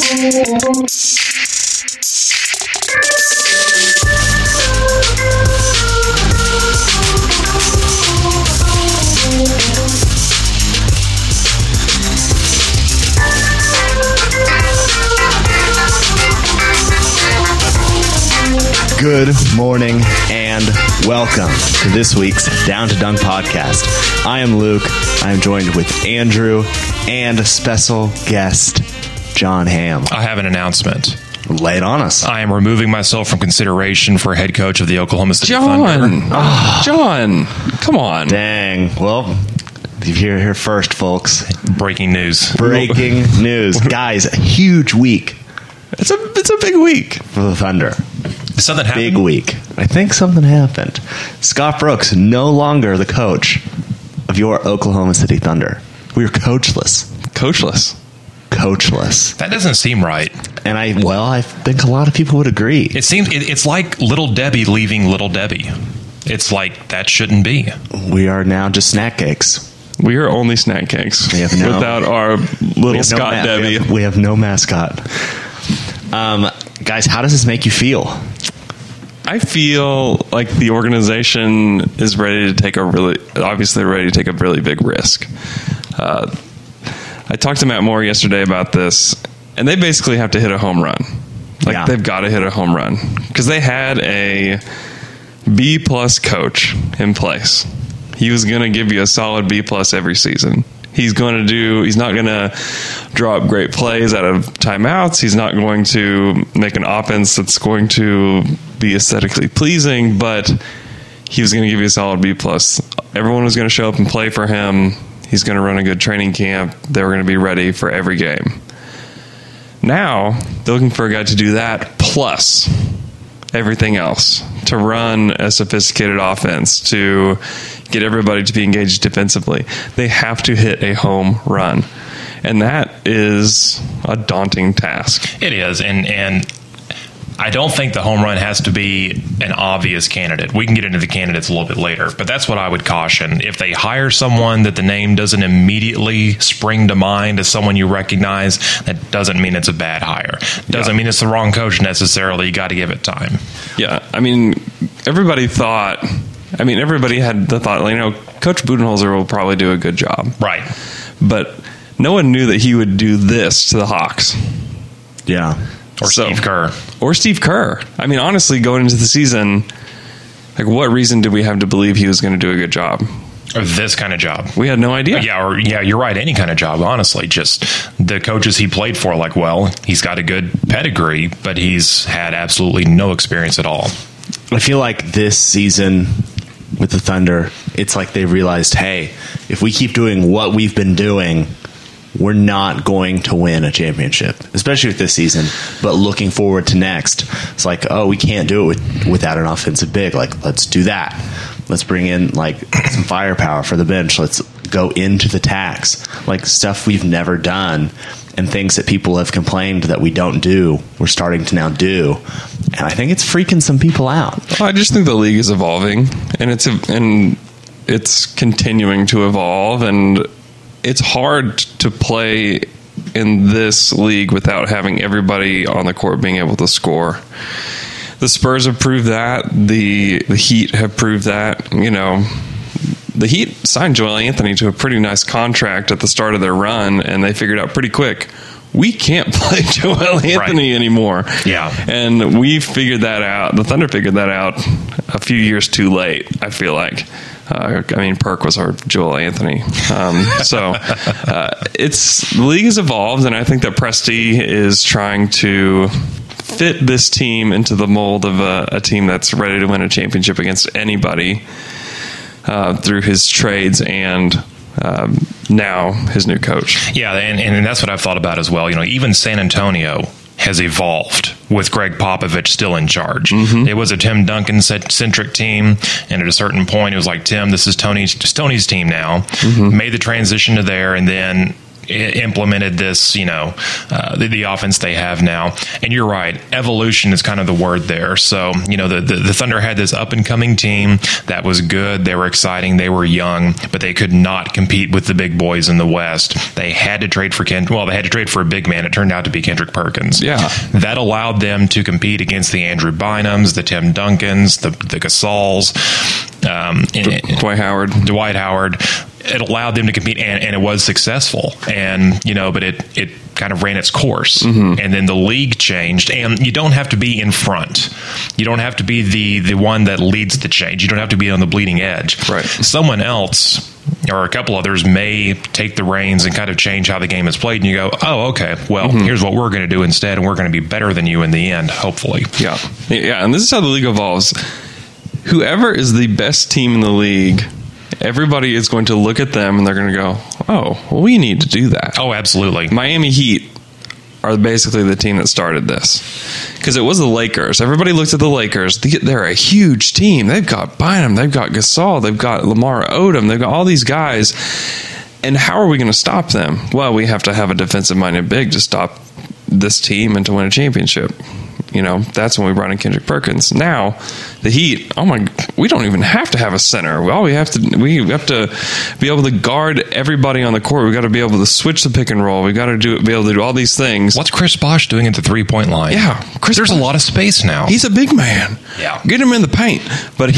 Good morning and welcome to this week's Down to Dunk podcast. I am Luke. I am joined with Andrew and a special guest, John Hamm. I have an announcement. Lay it on us. I am removing myself from consideration for head coach of the Oklahoma City Thunder. John, come on. Dang. Well, you're here first, folks. Breaking news. Breaking news. Guys, a huge week. It's a big week for the Thunder. Something happened? Big week. I think something happened. Scott Brooks, no longer the coach of your Oklahoma City Thunder. We are coachless. Coachless. That doesn't seem right. And I think a lot of people would agree. It seems it's like Little Debbie leaving Little Debbie. It's like that shouldn't be. We are now just snack cakes. We are only snack cakes. We have without our little Scott Debbie. We have no mascot. Guys, how does this make you feel? I feel like the organization is ready to take a really big risk. I talked to Matt Moore yesterday about this, and they basically have to hit a home run. They've got to hit a home run because they had a B+ coach in place. He was going to give you a solid B+ every season. He's not going to draw up great plays out of timeouts. He's not going to make an offense that's going to be aesthetically pleasing, but he was going to give you a solid B+. Everyone was going to show up and play for him. He's going to run a good training camp. They were going to be ready for every game. Now, they're looking for a guy to do that plus everything else, to run a sophisticated offense, to get everybody to be engaged defensively. They have to hit a home run. And that is a daunting task. It is. And I don't think the home run has to be an obvious candidate. We can get into the candidates a little bit later, but that's what I would caution. If they hire someone that the name doesn't immediately spring to mind as someone you recognize, that doesn't mean it's a bad hire. Doesn't mean it's the wrong coach necessarily. You got to give it time. Yeah. Everybody had the thought, Coach Budenholzer will probably do a good job. Right. But no one knew that he would do this to the Hawks. Yeah. Steve Kerr. Or Steve Kerr. Honestly, going into the season, what reason did we have to believe he was going to do a good job? Or this kind of job. We had no idea. Yeah, you're right. Any kind of job, honestly. Just the coaches he played for, he's got a good pedigree, but he's had absolutely no experience at all. I feel like this season with the Thunder, it's like they realized, hey, if we keep doing what we've been doing, we're not going to win a championship, especially with this season. But looking forward to next, it's like, we can't do it without an offensive big. Let's do that. Let's bring in some firepower for the bench. Let's go into the tax, stuff we've never done, and things that people have complained that we don't do, we're starting to now do. And I think it's freaking some people out. I just think the league is evolving, and it's continuing to evolve, and it's hard to play in this league without having everybody on the court being able to score. The Spurs have proved that. The Heat have proved that. The Heat signed Joel Anthony to a pretty nice contract at the start of their run, and they figured out pretty quick, we can't play Joel Anthony anymore. Yeah. And we figured that out. The Thunder figured that out a few years too late, I feel like. Perk was our Joel Anthony. The league has evolved, and I think that Presti is trying to fit this team into the mold of a team that's ready to win a championship against anybody through his trades and now his new coach. Yeah, and that's what I've thought about as well. Even San Antonio has evolved with Greg Popovich still in charge. Mm-hmm. It was a Tim Duncan-centric team, and at a certain point, it was like, Tim, this is Tony's team now. Mm-hmm. Made the transition to there, and then implemented this, the offense they have now. And you're right, evolution is kind of the word there. So, the Thunder had this up-and-coming team that was good. They were exciting. They were young, but they could not compete with the big boys in the West. They had to trade for they had to trade for a big man. It turned out to be Kendrick Perkins. Yeah. That allowed them to compete against the Andrew Bynums, the Tim Duncans, the Gasols, Dwight Howard. It allowed them to compete, and it was successful. And but it kind of ran its course, and then the league changed. And you don't have to be in front. You don't have to be the one that leads the change. You don't have to be on the bleeding edge. Right. Someone else or a couple others may take the reins and kind of change how the game is played. And you go, oh, okay, well, here's what we're going to do instead, and we're going to be better than you in the end, hopefully. Yeah. And this is how the league evolves. Whoever is the best team in the league, everybody is going to look at them and they're going to go, oh, well, we need to do that. Oh, absolutely. Miami Heat are basically the team that started this, because it was the Lakers. Everybody looked at the Lakers. They're a huge team. They've got Bynum, they've got Gasol, they've got Lamar Odom, they've got all these guys. And how are we going to stop them? Well, we have to have a defensive-minded big to stop this team and to win a championship. That's when we brought in Kendrick Perkins. Now, the Heat, we don't even have to have a center. We have to be able to guard everybody on the court. We got to be able to switch the pick and roll. We got to be able to do all these things. What's Chris Bosh doing at the 3-point line? Yeah, there's a lot of space now. He's a big man. Yeah, get him in the paint. But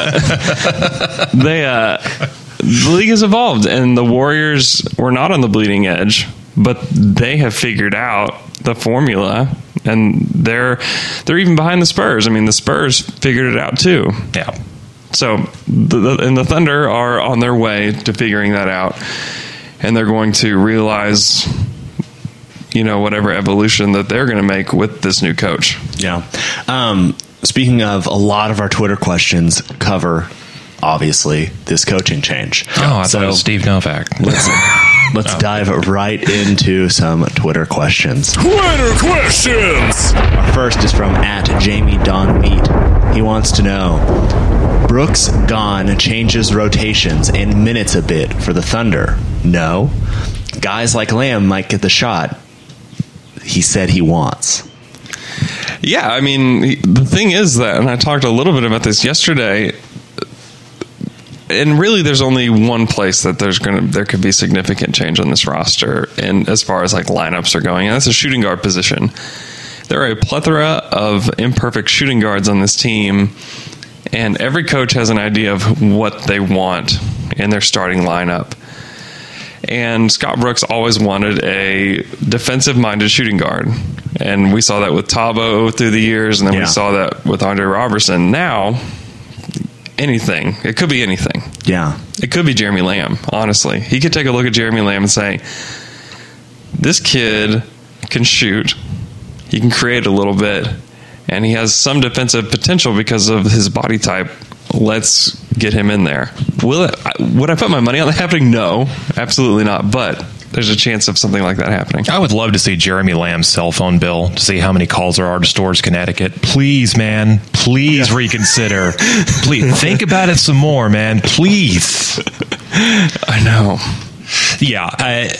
the league has evolved, and the Warriors were not on the bleeding edge, but they have figured out the formula. And they're even behind the Spurs. I mean, the Spurs figured it out too. Yeah. So the Thunder are on their way to figuring that out, and they're going to realize, whatever evolution that they're going to make with this new coach. Yeah. Speaking of, a lot of our Twitter questions cover, obviously, this coaching change. Oh, I thought it was Steve Novak. Let's dive right into some Twitter questions. Twitter questions! Our first is from @JamieDonMeat. He wants to know, Brooks gone changes rotations and minutes a bit for the Thunder. No. Guys like Lamb might get the shot he said he wants. Yeah, I mean, the thing is that, and I talked a little bit about this yesterday, and really there's only one place that there could be significant change on this roster, and as far as like lineups are going, and that's the shooting guard position. There are a plethora of imperfect shooting guards on this team, and every coach has an idea of what they want in their starting lineup. And Scott Brooks always wanted a defensive-minded shooting guard, and we saw that with Tabo through the years, and then we saw that with Andre Robertson. Now, anything. It could be anything. Yeah. It could be Jeremy Lamb, honestly. He could take a look at Jeremy Lamb and say, this kid can shoot, he can create a little bit, and he has some defensive potential because of his body type. Let's get him in there. Would I put my money on that happening? No, absolutely not. But there's a chance of something like that happening. I would love to see Jeremy Lamb's cell phone bill to see how many calls there are to Storrs, Connecticut. Please, man. Please reconsider. Please think about it some more, man. Please. I know. Yeah.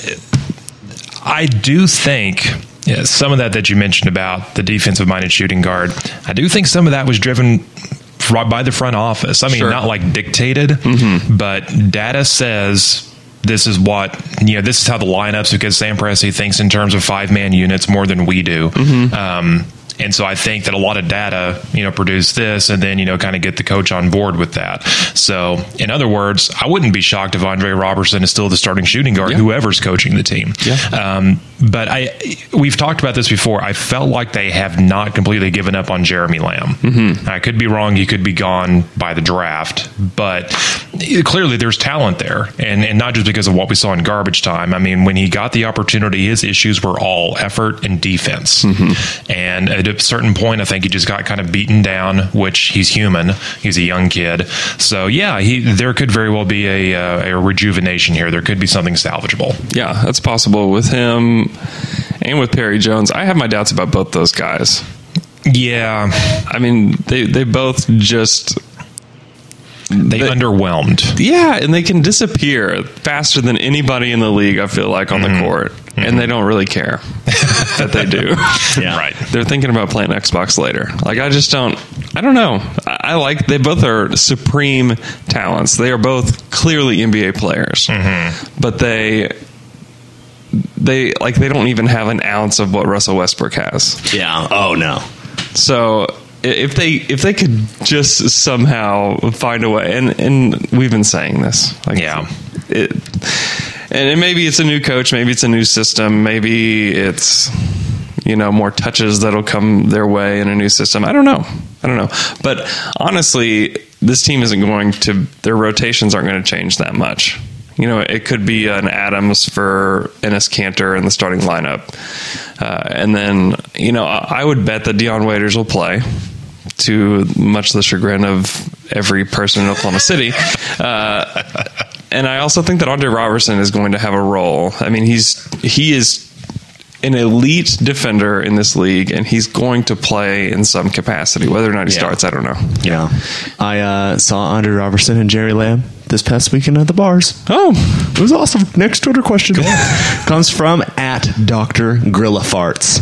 I do think some of that you mentioned about the defensive-minded shooting guard, I do think some of that was driven by the front office. I mean, not like dictated, but data says this is what, this is how the lineups, because Sam Presti thinks in terms of 5-man units more than we do. And so I think that a lot of data, produce this and then, kind of get the coach on board with that. So, in other words, I wouldn't be shocked if Andre Robertson is still the starting shooting guard, whoever's coaching the team. But we've talked about this before. I felt like they have not completely given up on Jeremy Lamb. I could be wrong. He could be gone by the draft. But clearly there's talent there. And not just because of what we saw in garbage time. I mean, when he got the opportunity, his issues were all effort and defense. And at a certain point, I think he just got kind of beaten down, which he's human. He's a young kid. So, there could very well be a rejuvenation here. There could be something salvageable. Yeah, that's possible with him and with Perry Jones. I have my doubts about both those guys. Yeah. I mean, they both just They underwhelmed. Yeah, and they can disappear faster than anybody in the league, I feel like, on the court. And they don't really care that they do. Yeah. Right. They're thinking about playing Xbox later. Like, I don't know. They both are supreme talents. They are both clearly NBA players. But they don't even have an ounce of what Russell Westbrook has. Yeah. Oh, no. So if they could just somehow find a way, and we've been saying this, like, Yeah. And maybe it's a new coach, maybe it's a new system, maybe it's more touches that'll come their way in a new system. I don't know. But honestly, this team isn't going to. Their rotations aren't going to change that much. It could be an Adams for Enes Kanter in the starting lineup, and then I would bet that Dion Waiters will play, to much the chagrin of every person in Oklahoma City. And I also think that Andre Robertson is going to have a role. I mean, he is an elite defender in this league, and he's going to play in some capacity. Whether or not he starts, I don't know. Yeah. I saw Andre Robertson and Jerry Lamb this past weekend at the bars. Oh, it was awesome. Next Twitter question comes from @Dr. Grillafarts.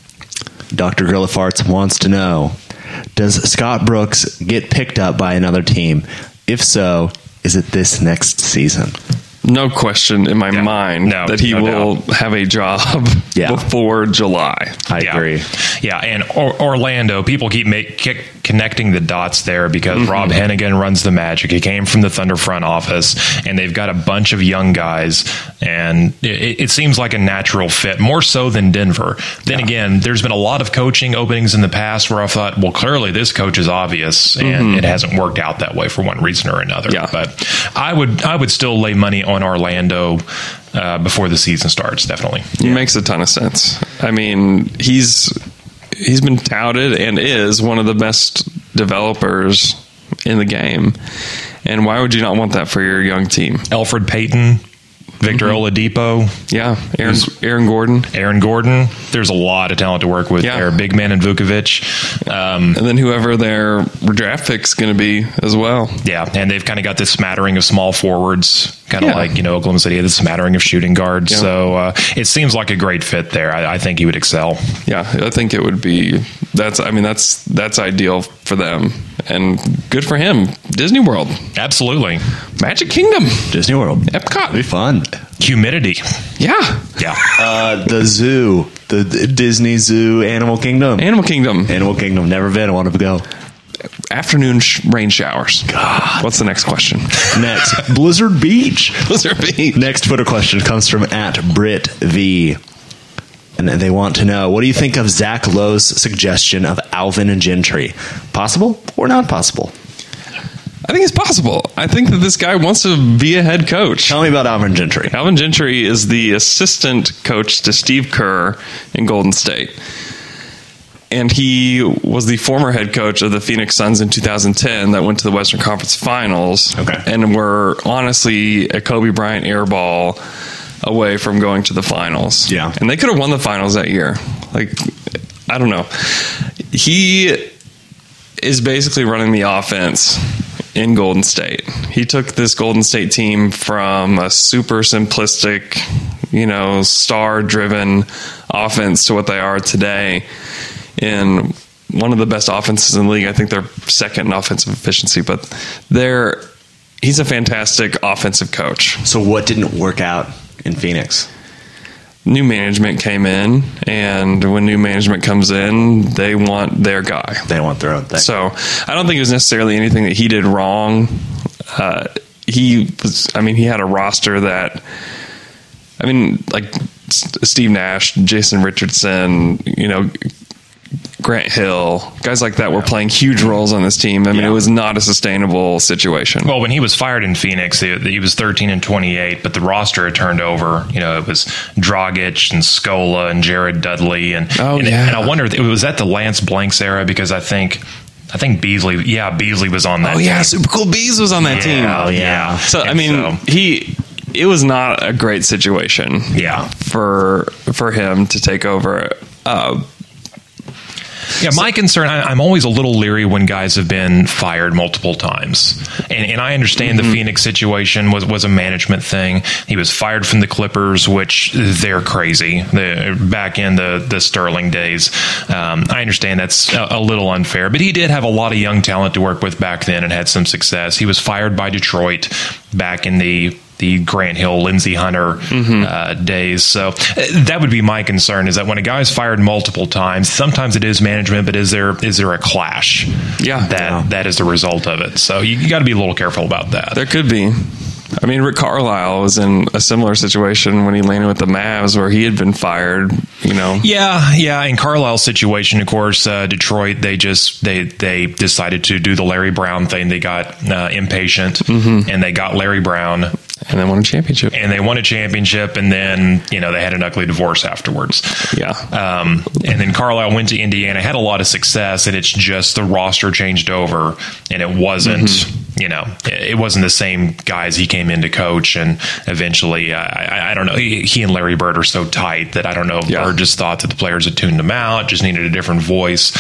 Dr. Grillafarts wants to know, does Scott Brooks get picked up by another team? If so, is it this next season? No question in my mind that he will have a job before July. I agree. Yeah, and Orlando, people keep connecting the dots there because Rob Hennigan runs the Magic. He came from the Thunder front office, and they've got a bunch of young guys, and it seems like a natural fit, more so than Denver. Then again, there's been a lot of coaching openings in the past where I thought, well, clearly this coach is obvious, and it hasn't worked out that way for one reason or another. Yeah. But I would still lay money on Orlando before the season starts, definitely. It makes a ton of sense. I mean, he's been touted and is one of the best developers in the game. And why would you not want that for your young team? Elfrid Payton, Victor Oladipo. Yeah, Aaron Gordon. Aaron Gordon. There's a lot of talent to work with there. Big man and Vukovic. And then whoever their draft pick's going to be as well. Yeah, and they've kind of got this smattering of small forwards, kind of like, Oklahoma City had this smattering of shooting guards. Yeah. So it seems like a great fit there. I think he would excel. Yeah, I think it would be. That's ideal for them. And good for him. Disney World. Absolutely. Magic Kingdom. Disney World. Epcot. It'd be fun. Humidity. Yeah. Yeah. The zoo. The Disney Zoo. Animal Kingdom. Animal Kingdom. Never been. I want to go. Afternoon rain showers. God. What's the next question? Next. Blizzard Beach. Blizzard Beach. Next Twitter question comes from @BritV. And they want to know, what do you think of Zach Lowe's suggestion of Alvin and Gentry? Possible or not possible? I think it's possible. I think that this guy wants to be a head coach. Tell me about Alvin Gentry. Alvin Gentry is the assistant coach to Steve Kerr in Golden State. And he was the former head coach of the Phoenix Suns in 2010 that went to the Western Conference Finals. Okay. And were honestly a Kobe Bryant airball away from going to the finals. Yeah. And they could have won the finals that year. Like, I don't know. He is basically running the offense in Golden State. He took this Golden State team from a super simplistic, star-driven offense to what they are today in one of the best offenses in the league. I think they're second in offensive efficiency, but he's a fantastic offensive coach. So what didn't work out in Phoenix? New management came in, and when new management comes in, they want their guy. They want their own thing. So I don't think it was necessarily anything that he did wrong. He had a roster that, like Steve Nash, Jason Richardson, Grant Hill, guys like that were playing huge roles on this team. It was not a sustainable situation. Well, when he was fired in Phoenix, he was 13-28, but the roster had turned over. It was Dragic and Scola and Jared Dudley, and I wonder, was that the Lance Blanks era? Because I think Beasley was on that. Oh yeah, Super Cool Bees was on that team. Oh yeah. So it was not a great situation. Yeah, for him to take over. Yeah, my concern, I'm always a little leery when guys have been fired multiple times. And I understand the Phoenix situation was a management thing. He was fired from the Clippers, which they're crazy. Back in the Sterling days. I understand that's a little unfair, but he did have a lot of young talent to work with back then and had some success. He was fired by Detroit back in the Grant Hill, Lindsey Hunter days. So that would be my concern, is that when a guy's fired multiple times, sometimes it is management, but is there a clash? That is the result of it. So you got to be a little careful about that. There could be. I mean, Rick Carlisle was in a similar situation when he landed with the Mavs, where he had been fired. Yeah. In Carlisle's situation, of course, Detroit, they decided to do the Larry Brown thing. They got impatient, and they got Larry Brown. And they won a championship. And then, they had an ugly divorce afterwards. Yeah. And then Carlisle went to Indiana, had a lot of success, and it's just the roster changed over, and it wasn't, it wasn't the same guys he came in to coach. And eventually, I don't know, he and Larry Bird are so tight that I don't know if Bird just thought that the players had tuned him out, just needed a different voice.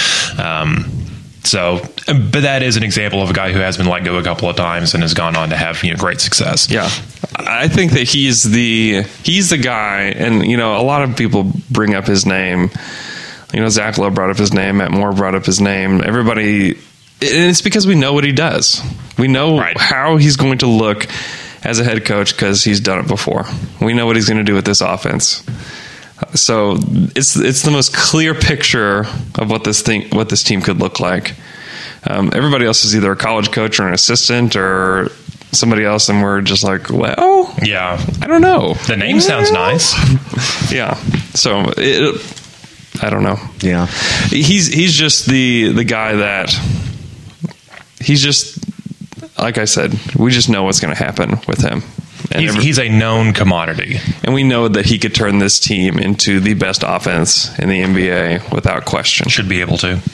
But that is an example of a guy who has been let go a couple of times and has gone on to have great success. Yeah, I think that he's the guy, and a lot of people bring up his name. Zach Lowe brought up his name, Matt Moore brought up his name. Everybody, and it's because we know what he does. We know how he's going to look as a head coach because he's done it before. We know what he's going to do with this offense. So it's the most clear picture of what this team could look like. Everybody else is either a college coach or an assistant or somebody else, and we're just like, well, yeah, I don't know. The name sounds nice. Yeah. So I don't know. Yeah. He's just the guy that he's just, like I said, we just know what's going to happen with him. He's a known commodity. And we know that he could turn this team into the best offense in the NBA without question. Should be able to.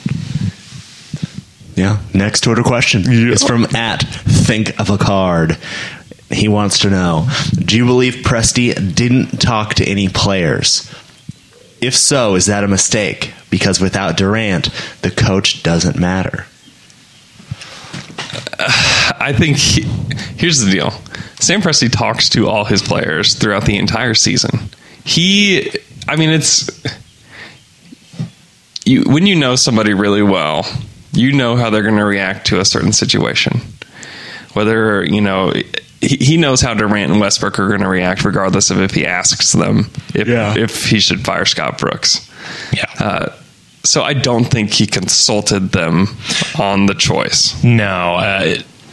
Yeah. Next Twitter question is from @ThinkOfACard. He wants to know, do you believe Presti didn't talk to any players? If so, is that a mistake? Because without Durant, the coach doesn't matter. I think here's the deal. Sam Presti talks to all his players throughout the entire season. When you know somebody really well, you know how they're going to react to a certain situation. Whether, he knows how Durant and Westbrook are going to react regardless of if he asks them if he should fire Scott Brooks. Yeah. So I don't think he consulted them on the choice. No.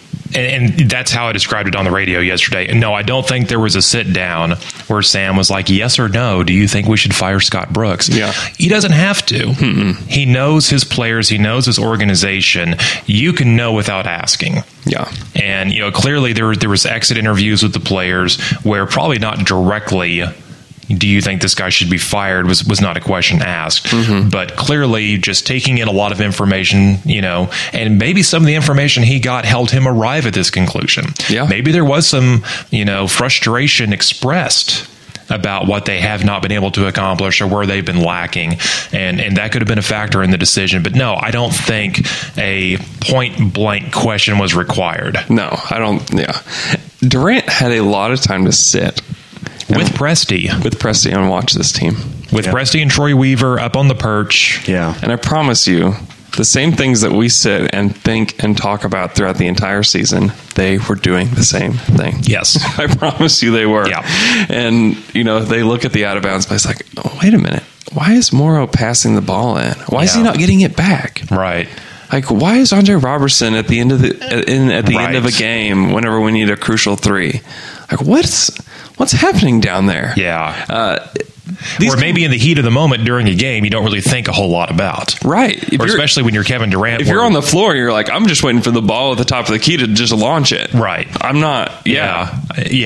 And that's how I described it on the radio yesterday. No, I don't think there was a sit down where Sam was like, yes or no, do you think we should fire Scott Brooks? Yeah. He doesn't have to. Mm-mm. He knows his players. He knows his organization. You can know without asking. Yeah. And, clearly there was exit interviews with the players where probably not directly, do you think this guy should be fired, was not a question asked. Mm-hmm. But clearly just taking in a lot of information, and maybe some of the information he got helped him arrive at this conclusion. Yeah. Maybe there was some, frustration expressed about what they have not been able to accomplish or where they've been lacking. And that could have been a factor in the decision. But no, I don't think a point blank question was required. No, I don't. Yeah. Durant had a lot of time to sit with Presti and watch this team. With Presti and Troy Weaver up on the perch. Yeah. And I promise you, the same things that we sit and think and talk about throughout the entire season, they were doing the same thing. Yes. I promise you they were. Yeah. And, they look at the out of bounds place like, oh, wait a minute. Why is Morrow passing the ball in? Why is he not getting it back? Right. Like, why is Andre Robertson at the end of end of a game whenever we need a crucial three? Like, what's happening down there? Yeah. Or maybe in the heat of the moment during a game, you don't really think a whole lot about. Right. Or especially when you're Kevin Durant. If you're on the floor, you're like, I'm just waiting for the ball at the top of the key to just launch it. Right. I'm not. Yeah.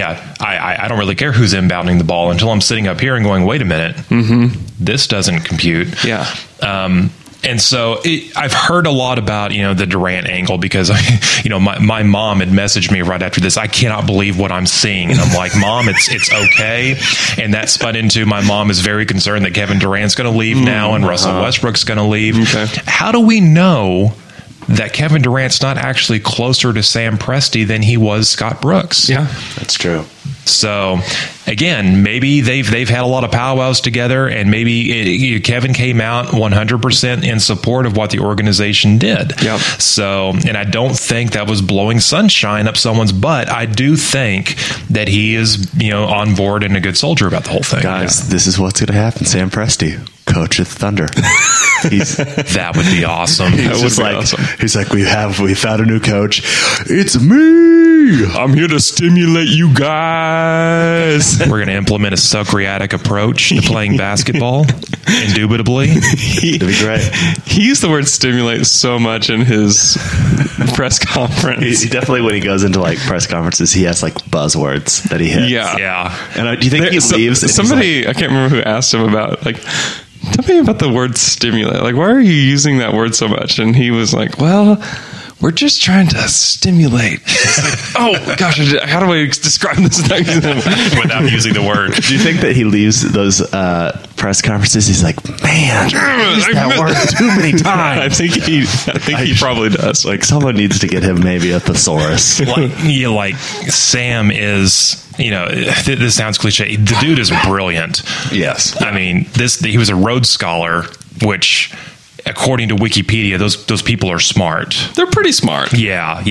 I don't really care who's inbounding the ball until I'm sitting up here and going, wait a minute. Mm-hmm. This doesn't compute. Yeah. And so I've heard a lot about, the Durant angle because, my mom had messaged me right after this. I cannot believe what I'm seeing. And I'm like, Mom, it's okay. And that spun into my mom is very concerned that Kevin Durant's going to leave now and Russell Westbrook's going to leave. Okay. How do we know that Kevin Durant's not actually closer to Sam Presti than he was Scott Brooks? Yeah, that's true. So, again, maybe they've had a lot of powwows together, and maybe Kevin came out 100% in support of what the organization did. Yep. So, and I don't think that was blowing sunshine up someone's butt. I do think that he is, on board and a good soldier about the whole thing. Guys, This is what's going to happen. Sam Presti, coach of Thunder. That would be awesome. He's like, we found a new coach. It's me. I'm here to stimulate you guys. We're going to implement a Socratic approach to playing basketball. Indubitably. That'd be great. He used the word stimulate so much in his press conference. He definitely, when he goes into press conferences, he has buzzwords that he hits. Yeah. And do you think he leaves? Somebody, I can't remember who asked him about, tell me about the word stimulate. Why are you using that word so much? And he was like, well, we're just trying to stimulate. It's oh, gosh, how do I describe this without using the word? Do you think that he leaves those press conferences? He's like, man, I used that word too many times. I think he probably does. Someone needs to get him maybe a thesaurus. Sam is... this sounds cliche. The dude is brilliant. Yes. I mean, he was a Rhodes Scholar, which, according to Wikipedia, those people are smart. They're pretty smart. Yeah.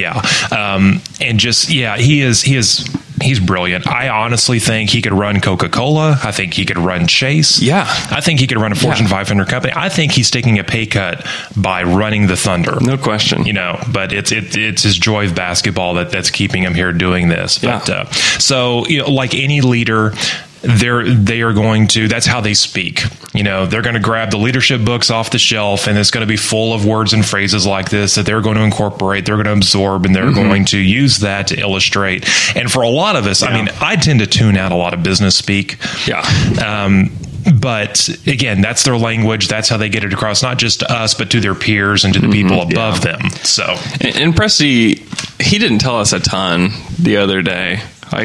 He's brilliant. I honestly think he could run Coca-Cola. I think he could run Chase. Yeah. I think he could run a Fortune 500 company. I think he's taking a pay cut by running the Thunder. No question. But it's his joy of basketball that's keeping him here doing this. But, so, like any leader, they are going to, that's how they speak. They're going to grab the leadership books off the shelf, and it's going to be full of words and phrases like this that they're going to incorporate, they're going to absorb, and they're going to use that to illustrate. And for a lot of us, I tend to tune out a lot of business speak. Yeah. But again, that's their language. That's how they get it across, not just to us, but to their peers and to the people above them. So, and Presti, he didn't tell us a ton the other day.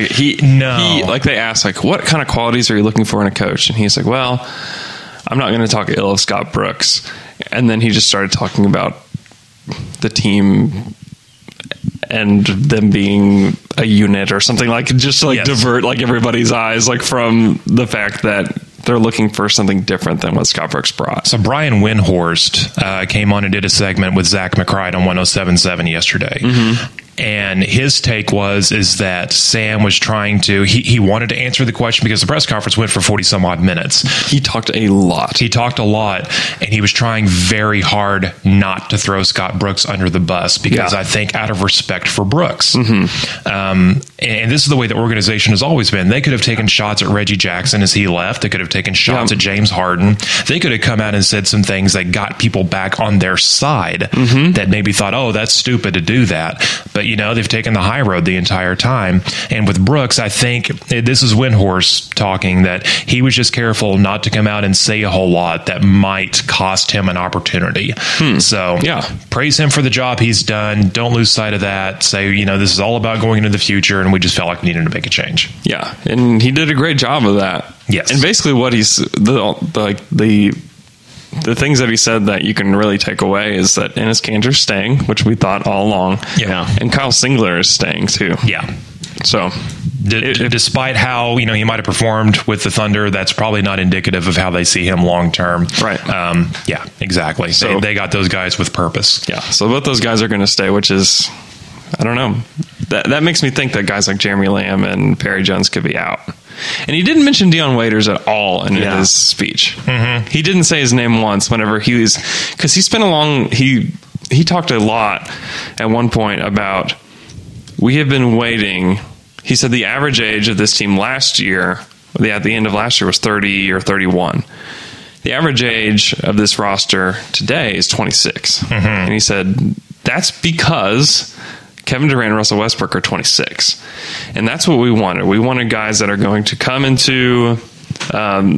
They asked, what kind of qualities are you looking for in a coach? And he's like, well, I'm not going to talk ill of Scott Brooks. And then he just started talking about the team and them being a unit or something, divert everybody's eyes from the fact that they're looking for something different than what Scott Brooks brought. So Brian Windhorst came on and did a segment with Zach McCride on 107.7 yesterday. Mm-hmm. And his take is that Sam was trying to, he wanted to answer the question because the press conference went for 40 some odd minutes. He talked a lot. And he was trying very hard not to throw Scott Brooks under the bus because I think out of respect for Brooks. Mm-hmm. And this is the way the organization has always been. They could have taken shots at Reggie Jackson as he left. They could have taken shots at James Harden. They could have come out and said some things that got people back on their side that maybe thought, oh, that's stupid to do that. But they've taken the high road the entire time. And with Brooks, I think this is Windhorst talking, that he was just careful not to come out and say a whole lot that might cost him an opportunity. So praise him for the job he's done. Don't lose sight of that. Say, this is all about going into the future, and we just felt like we needed to make a change. Yeah. And he did a great job of that. Yes. And basically what he's the things that he said that you can really take away is that Enes Kanter's staying, which we thought all along. Yeah. And Kyle Singler is staying too. Yeah. So despite how, he might have performed with the Thunder, that's probably not indicative of how they see him long term. Right. Yeah, exactly. So they got those guys with purpose. Yeah. So both those guys are going to stay, which is, I don't know. That makes me think that guys like Jeremy Lamb and Perry Jones could be out. And he didn't mention Dion Waiters at all in his speech. Mm-hmm. He didn't say his name once whenever he was, because he spent he talked a lot at one point about, we have been waiting. He said the average age of this team last year, at the end of last year, was 30 or 31. The average age of this roster today is 26. Mm-hmm. And he said that's because Kevin Durant and Russell Westbrook are 26. And that's what we wanted. We wanted guys that are going to come into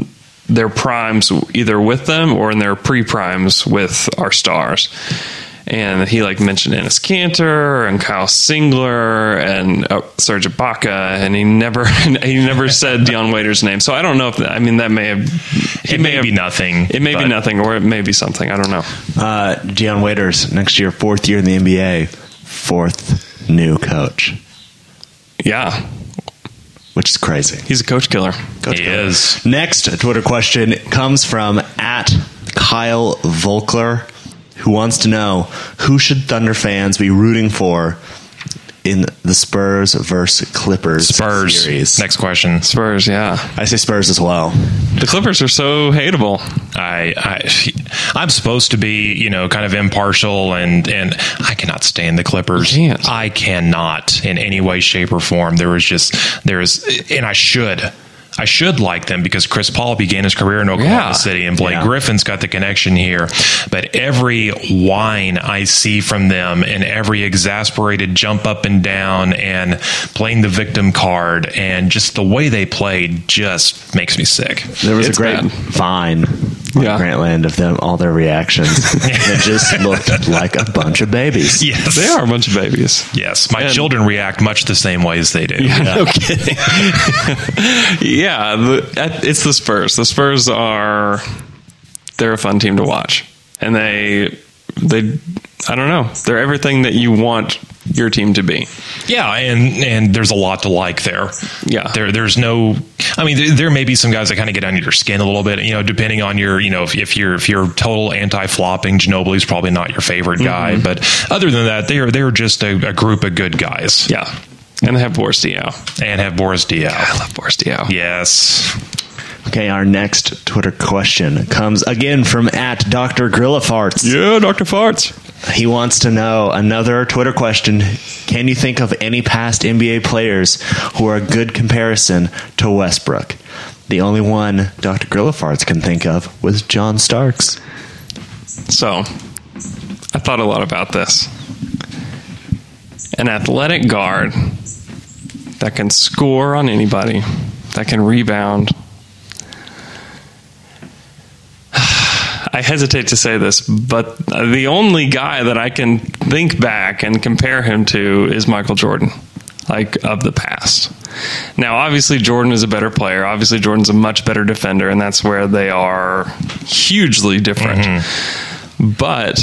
their primes either with them or in their pre-primes with our stars. And he mentioned Enes Kanter and Kyle Singler and Serge Ibaka, and he never said Dion Waiters' name. So I don't know if that may have it may be nothing. It may be nothing, or it may be something. I don't know. Dion Waiters next year, 4th year in the NBA, 4th new coach. Yeah, which is crazy. He's a coach killer. He is. Next Twitter question comes from @Kyle Volkler, who wants to know, who should Thunder fans be rooting for in the Spurs versus Clippers series? Next question. Spurs, yeah. I say Spurs as well. The Clippers are so hateable. I'm supposed to be, kind of impartial, and I cannot stand the Clippers. You can't. I cannot in any way, shape, or form. And I should like them because Chris Paul began his career in Oklahoma City, and Blake Griffin's got the connection here. But every whine I see from them, and every exasperated jump up and down and playing the victim card, and just the way they played just makes me sick. There was a great Vine on Grantland of them, all their reactions. It just looked like a bunch of babies. Yes. They are a bunch of babies. Yes. My children react much the same way as they do. Yeah. No kidding. It's the Spurs. The Spurs they're a fun team to watch. And they I don't know. They're everything that you want your team to be. Yeah, and there's a lot to like there. Yeah. There's no, there may be some guys that kind of get under your skin a little bit, depending on your, if you're total anti-flopping, Ginobili's probably not your favorite guy, but other than that, they're just a group of good guys. Yeah. And they have Boris Diaw. I love Boris Diaw. Yes. Okay, our next Twitter question comes again from @Dr. Grillafarts. Yeah, Dr. Farts. He wants to know, another Twitter question, can you think of any past NBA players who are a good comparison to Westbrook? The only one Dr. Grillafarts can think of was John Starks. So, I thought a lot about this. An athletic guard that can score on anybody, that can rebound. I hesitate to say this, but the only guy that I can think back and compare him to is Michael Jordan, of the past. Now, obviously, Jordan is a better player. Obviously, Jordan's a much better defender, and that's where they are hugely different. Mm-hmm. But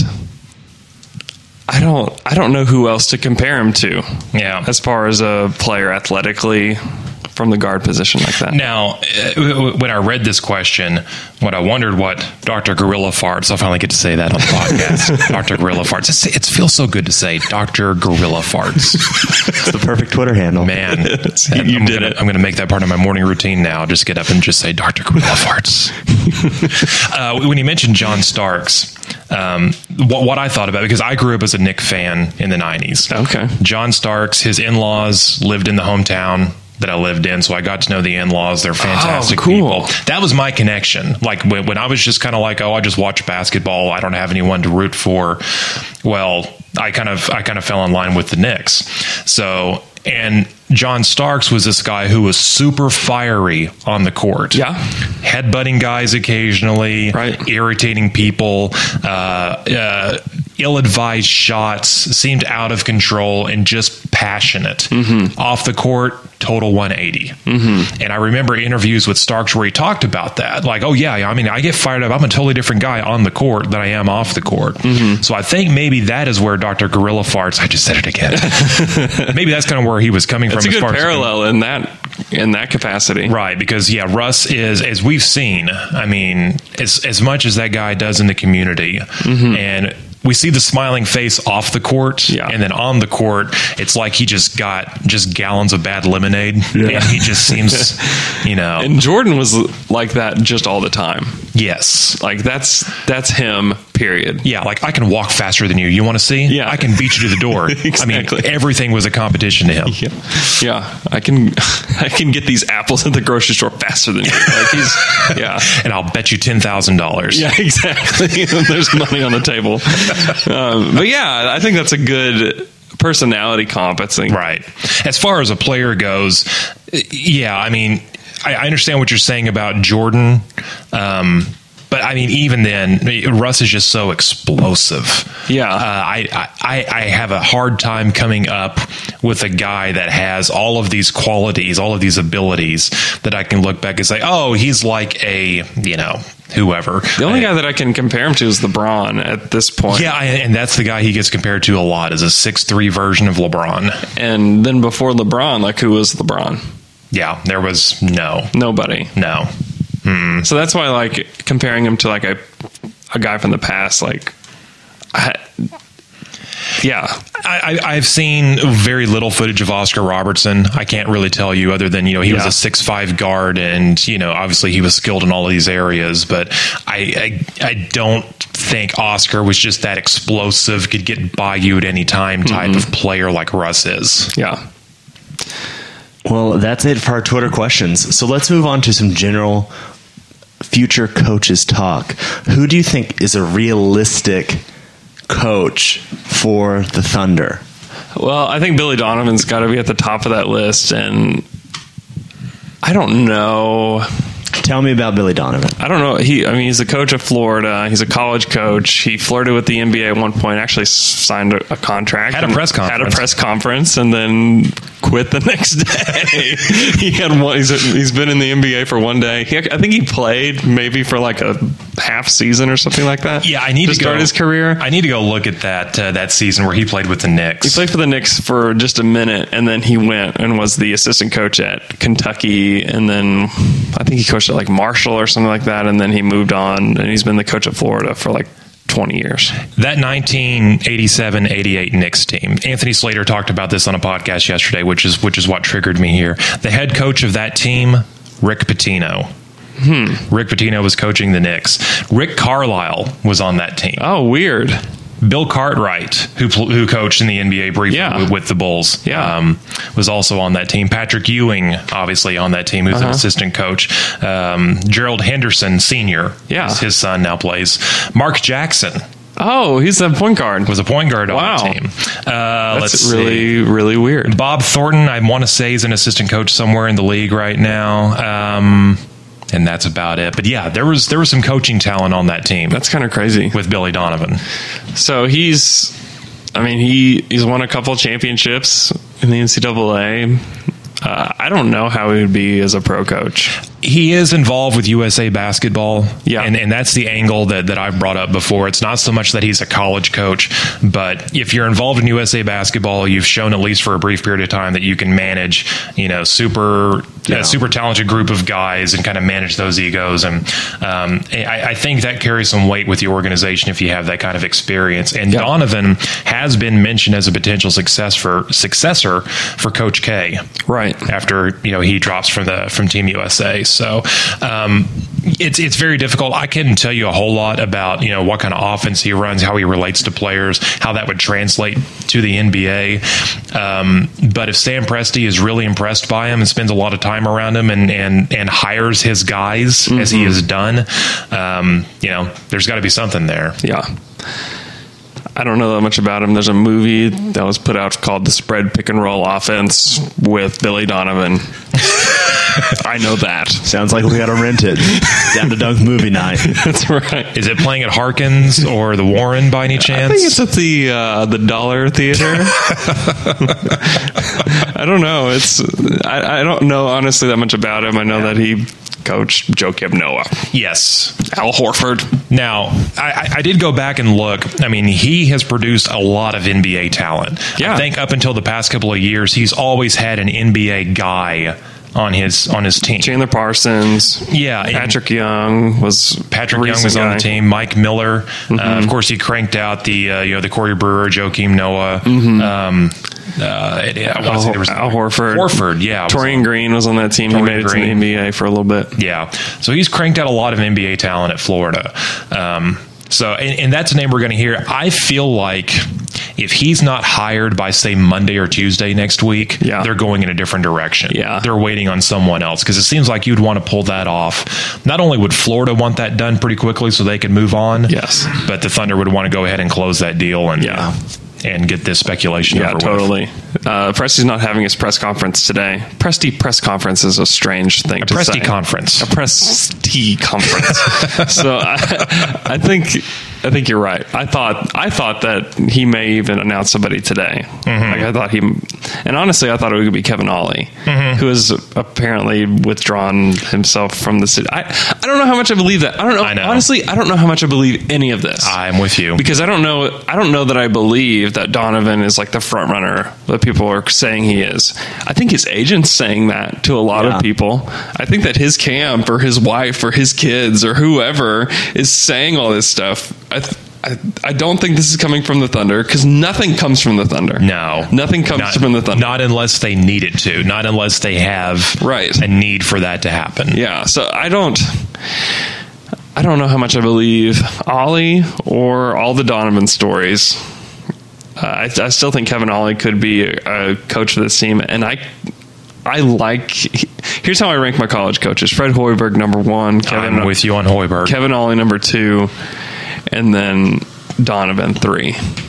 I don't know who else to compare him to. Yeah, as far as a player athletically from the guard position like that. Now, when I read this question, what I wondered what Dr. Gorilla Farts, I'll finally get to say that on the podcast, Dr. Gorilla Farts. It feels so good to say Dr. Gorilla Farts. It's the perfect Twitter handle. Man, I'm going to make that part of my morning routine now. Just get up and just say Dr. Gorilla Farts. When you mentioned John Starks, what I thought about, because I grew up as a Knick fan in the 90s. Okay. John Starks, his in-laws lived in the hometown that I lived in, so I got to know the in-laws. They're fantastic people. That was my connection. Like when I was just kind of like, I just watch basketball, I don't have anyone to root for. Well, I kind of fell in line with the Knicks. So, and John Starks was this guy who was super fiery on the court. Yeah. Headbutting guys occasionally, right. Irritating people, ill-advised shots, seemed out of control, and just passionate. Mm-hmm. Off the court, total 180. Mm-hmm. And I remember interviews with Starks where he talked about that. Like, I get fired up. I'm a totally different guy on the court than I am off the court. Mm-hmm. So I think maybe that is where Dr. Gorilla Farts, I just said it again. Maybe that's kind of where he was coming from. It's a good parallel in that capacity. Right, because, Russ is, as we've seen, as much as that guy does in the community, mm-hmm. and we see the smiling face off the court, and then on the court, it's like he just got gallons of bad lemonade, and he just seems, And Jordan was like that just all the time. Yes. Like, that's him, period. Yeah, like, I can walk faster than you. You want to see? Yeah. I can beat you to the door. Exactly. Everything was a competition to him. Yeah. I can get these apples at the grocery store faster than you. And I'll bet you $10,000. Yeah, exactly. There's money on the table. But I think that's a good personality comp. Right. As far as a player goes, I understand what you're saying about Jordan. But I mean, even then, Russ is just so explosive. Yeah. I have a hard time coming up with a guy that has all of these qualities, all of these abilities that I can look back and say, oh, he's like a, whoever. The only guy that I can compare him to is LeBron at this point. Yeah, and that's the guy he gets compared to a lot, is a 6'3" version of LeBron. And then before LeBron, like, who was LeBron? Yeah, there was nobody. No. Mm. So that's why, like, comparing him to like a guy from the past, like, I've seen very little footage of Oscar Robertson. I can't really tell you other than, he was a 6'5" guard, and, obviously he was skilled in all of these areas, but I don't think Oscar was just that explosive, could get by you at any time type of player like Russ is. Yeah. Well, that's it for our Twitter questions. So let's move on to some general future coaches talk. Who do you think is a realistic coach for the Thunder? Well, I think Billy Donovan's got to be at the top of that list, and I don't know. Tell me about Billy Donovan. I don't know. He's a coach of Florida. He's a college coach. He flirted with the NBA at one point, actually signed a contract. Had a press conference. And then quit the next day. He's been in the NBA for one day. I think he played maybe for like a half season or something like that. Yeah, I need to start his career. I need to go look at that season where he played with the Knicks. He played for the Knicks for just a minute, and then he went and was the assistant coach at Kentucky, and then I think he coached at like Marshall or something like that, and then he moved on, and he's been the coach of Florida for like 20 years. That 1987-88 Knicks team. Anthony Slater talked about this on a podcast yesterday, which is what triggered me here. The head coach of that team, Rick Pitino. Rick Pitino was coaching the Knicks. Rick Carlisle was on that team. Oh, weird. Bill Cartwright, who coached in the NBA briefly with the Bulls, was also on that team. Patrick Ewing, obviously on that team, who's an assistant coach. Gerald Henderson, Sr., his son now plays. Mark Jackson. Oh, he's a point guard. Was a point guard on the team. That's really weird. Bob Thornton, I want to say, is an assistant coach somewhere in the league right now. And that's about it. But yeah, there was some coaching talent on that team. That's kind of crazy with Billy Donovan. So he's won a couple championships in the NCAA. I don't know how he would be as a pro coach. He is involved with USA Basketball. Yeah. And that's the angle that I've brought up before. It's not so much that he's a college coach, but if you're involved in USA Basketball, you've shown at least for a brief period of time that you can manage, a super talented group of guys and kind of manage those egos. And I think that carries some weight with the organization if you have that kind of experience. And Donovan has been mentioned as a potential successor for Coach K. Right. After, he drops from Team USA. So it's very difficult. I couldn't tell you a whole lot about, what kind of offense he runs, how he relates to players, how that would translate to the NBA. But if Sam Presti is really impressed by him and spends a lot of time around him and hires his guys as he has done, there's got to be something there. Yeah. I don't know that much about him. There's a movie that was put out called The Spread Pick and Roll Offense with Billy Donovan. I know that. Sounds like we got to rent it. Down to Dunk movie night. That's right. Is it playing at Harkins or the Warren by any chance? I think it's at the Dollar Theater. I don't know. I don't know honestly that much about him. I know that he coached Joakim Noah. Yes. Al Horford. Now, I did go back and look. I mean, he has produced a lot of NBA talent. Yeah. I think up until the past couple of years, he's always had an NBA guy on his team. Chandler Parsons. Yeah. Patrick Young was on the team. Mike Miller. Of course, he cranked out the Corey Brewer, Joakim Noah. Al Horford. Torian Green was on that team. He made it to the NBA for a little bit. Yeah. So he's cranked out a lot of NBA talent at Florida. And that's a name we're going to hear. I feel like if he's not hired by, say, Monday or Tuesday next week, they're going in a different direction. Yeah. They're waiting on someone else because it seems like you'd want to pull that off. Not only would Florida want that done pretty quickly so they can move on, yes, but the Thunder would want to go ahead and close that deal and and get this speculation over with. Totally. Presti's not having his press conference today. Presti press conference is a strange thing to say. Presti conference. A Presti conference. So I think you're right. I thought that he may even announce somebody today. Like I thought and honestly, I thought it would be Kevin Ollie, who has apparently withdrawn himself from the city. I don't know how much I believe that. I don't know. Honestly, I don't know how much I believe any of this. I'm with you, because I don't know that I believe that Donovan is like the front runner that people are saying he is. I think his agent's saying that to a lot of people. I think that his camp or his wife or his kids or whoever is saying all this stuff. I don't think this is coming from the Thunder, because nothing comes from the Thunder. No. Nothing comes from the Thunder. Not unless they need it to. Not unless they have a need for that to happen. Yeah, so I don't know how much I believe Ollie or all the Donovan stories. I still think Kevin Ollie could be a coach of this team, and here's how I rank my college coaches. Fred Hoiberg, number 1. I'm with you on Hoiberg. Kevin Ollie, number 2. And then Donovan, 3.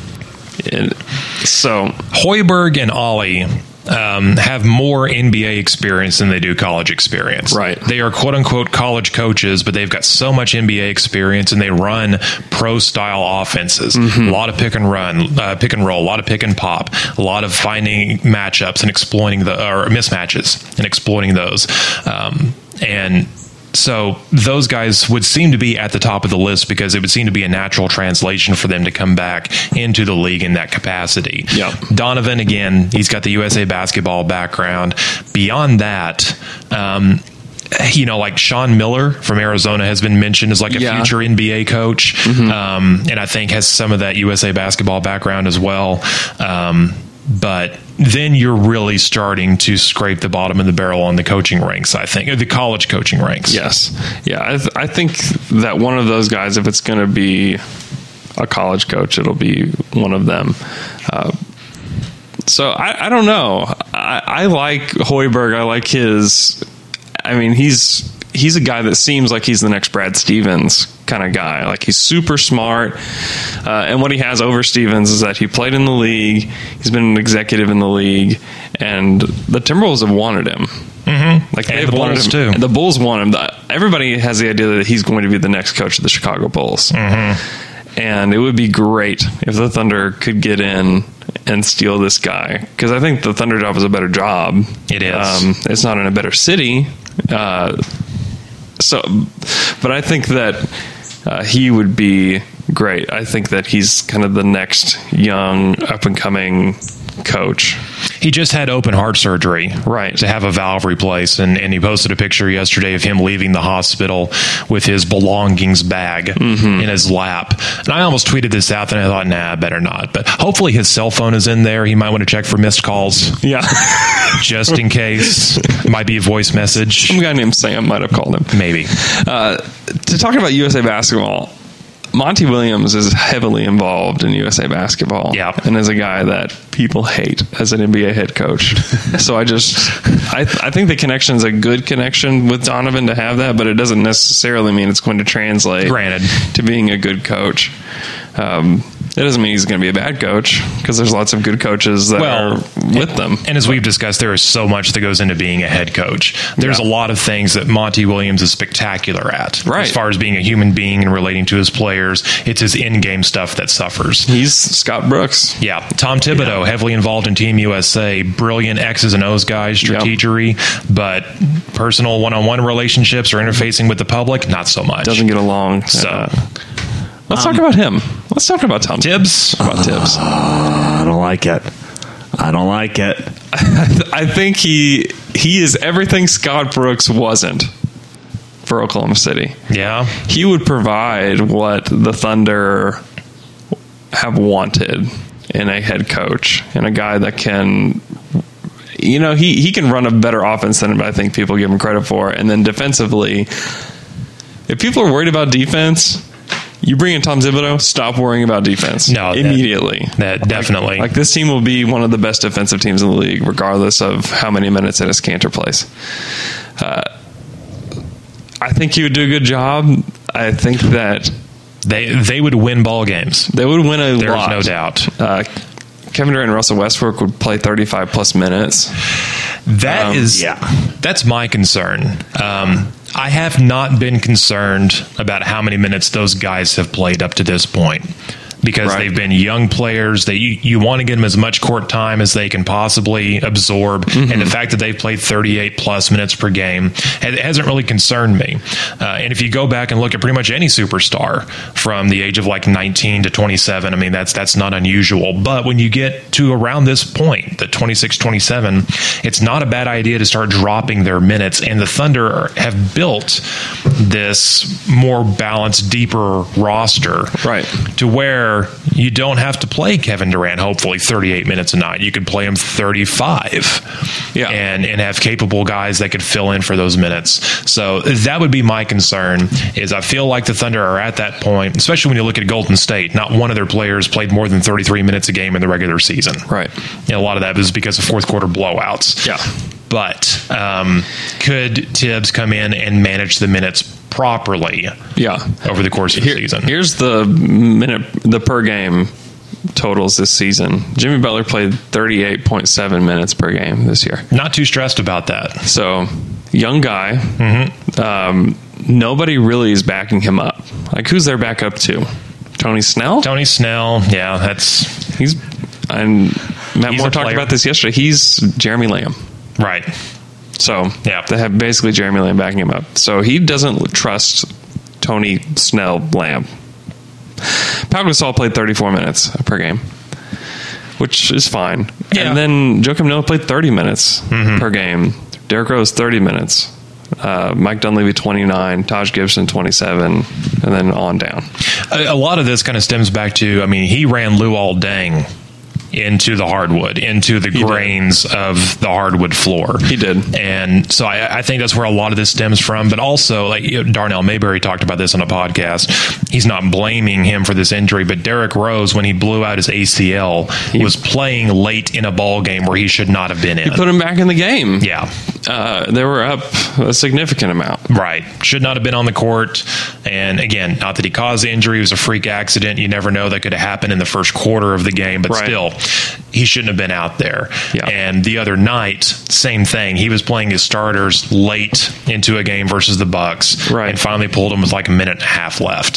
So Hoiberg and Ollie have more NBA experience than they do college experience. Right. They are quote unquote college coaches, but they've got so much NBA experience, and they run pro style offenses. A lot of pick and run, pick and roll, a lot of pick and pop, a lot of finding matchups and exploiting or mismatches and exploiting those. And so those guys would seem to be at the top of the list, because it would seem to be a natural translation for them to come back into the league in that capacity. Yep. Donovan, again, he's got the USA basketball background. Beyond that, like Sean Miller from Arizona has been mentioned as like a future NBA coach, and I think has some of that USA basketball background as well. But then you're really starting to scrape the bottom of the barrel on the coaching ranks, I think, or the college coaching ranks. Yes. Yeah, I think that one of those guys, if it's going to be a college coach, it'll be one of them. So I don't know. I like Hoiberg. I like his... I mean, he's a guy that seems like he's the next Brad Stevens kind of guy. Like, he's super smart. And what he has over Stevens is that he played in the league. He's been an executive in the league. And the Timberwolves have wanted him. Like, and the Bulls too. And the Bulls want him. Everybody has the idea that he's going to be the next coach of the Chicago Bulls. And it would be great if the Thunder could get in and steal this guy, because I think the Thunder job is a better job. It is. It's not in a better city. But I think that he would be great. I think that he's kind of the next young, up-and-coming coach. He just had open heart surgery, right, to have a valve replaced, and he posted a picture yesterday of him leaving the hospital with his belongings bag in his lap. And I almost tweeted this out, and I thought, nah, better not. But hopefully his cell phone is in there. He might want to check for missed calls. Yeah. Just in case. It might be a voice message. Some guy named Sam might have called him. Maybe. To talk about USA basketball, Monty Williams is heavily involved in USA basketball, and is a guy that people hate as an NBA head coach. So I think the connection is a good connection with Donovan to have that, but it doesn't necessarily mean it's going to translate to being a good coach. It doesn't mean he's going to be a bad coach, because there's lots of good coaches that are with them. And as we've discussed, there is so much that goes into being a head coach. There's a lot of things that Monty Williams is spectacular at. As far as being a human being and relating to his players, it's his in-game stuff that suffers. He's Scott Brooks. Yeah. Tom Thibodeau, heavily involved in Team USA. Brilliant X's and O's guy, strategery, but personal one-on-one relationships or interfacing with the public, not so much. Doesn't get along. So... Let's talk about him. Let's talk about Tom Tibbs. About Tibbs. I don't like it. I think he is everything Scott Brooks wasn't for Oklahoma City. Yeah. He would provide what the Thunder have wanted in a head coach, and a guy that can... he can run a better offense than I think people give him credit for. And then defensively, if people are worried about defense... You bring in Tom Thibodeau, stop worrying about defense. No, immediately. That definitely. Like this team will be one of the best defensive teams in the league, regardless of how many minutes Enes Kanter plays. I think he would do a good job. I think that they would win ball games. They would win a lot. There's no doubt. Kevin Durant and Russell Westbrook would play 35 plus minutes. That's my concern. I have not been concerned about how many minutes those guys have played up to this point, because they've been young players. You want to get them as much court time as they can possibly absorb. And the fact that they've played 38 plus minutes per game hasn't really concerned me. And if you go back and look at pretty much any superstar from the age of like 19 to 27, I mean, that's not unusual. But when you get to around this point, the 26, 27, it's not a bad idea to start dropping their minutes. And the Thunder have built this more balanced, deeper roster to where you don't have to play Kevin Durant, hopefully, 38 minutes a night. You could play him 35 and have capable guys that could fill in for those minutes. So that would be my concern, is I feel like the Thunder are at that point, especially when you look at Golden State. Not one of their players played more than 33 minutes a game in the regular season. Right. A lot of that was because of fourth quarter blowouts. Yeah. But could Tibbs come in and manage the minutes properly over the course of the season? Here's the per game totals this season. Jimmy Butler played 38.7 minutes per game this year. Not too stressed about that. So, young guy. Nobody really is backing him up. Like, who's their backup to? Tony Snell? Tony Snell, and Matt Moore talked about this yesterday. He's Jeremy Lamb. Right. So they have basically Jeremy Lamb backing him up. So he doesn't trust Tony Snell Lamb. Pau Gasol played 34 minutes per game, which is fine. Yeah. And then Joakim Noah played 30 minutes per game. Derrick Rose 30 minutes. Mike Dunleavy 29, Taj Gibson 27, and then on down. A lot of this kind of stems back to, I mean, he ran Luol Deng into the hardwood, into the grains of the hardwood floor. He did. And so I think that's where a lot of this stems from. But also, like Darnell Mayberry talked about this on a podcast, he's not blaming him for this injury, but Derrick Rose, when he blew out his ACL, was playing late in a ball game where he should not have been in. He put him back in the game. Yeah. They were up a significant amount. Right. Should not have been on the court. And again, not that he caused the injury. It was a freak accident. You never know. That could have happened in the first quarter of the game. But still, he shouldn't have been out there. Yeah. And the other night, same thing. He was playing his starters late into a game versus the Bucks. Right. And finally pulled him with like a minute and a half left.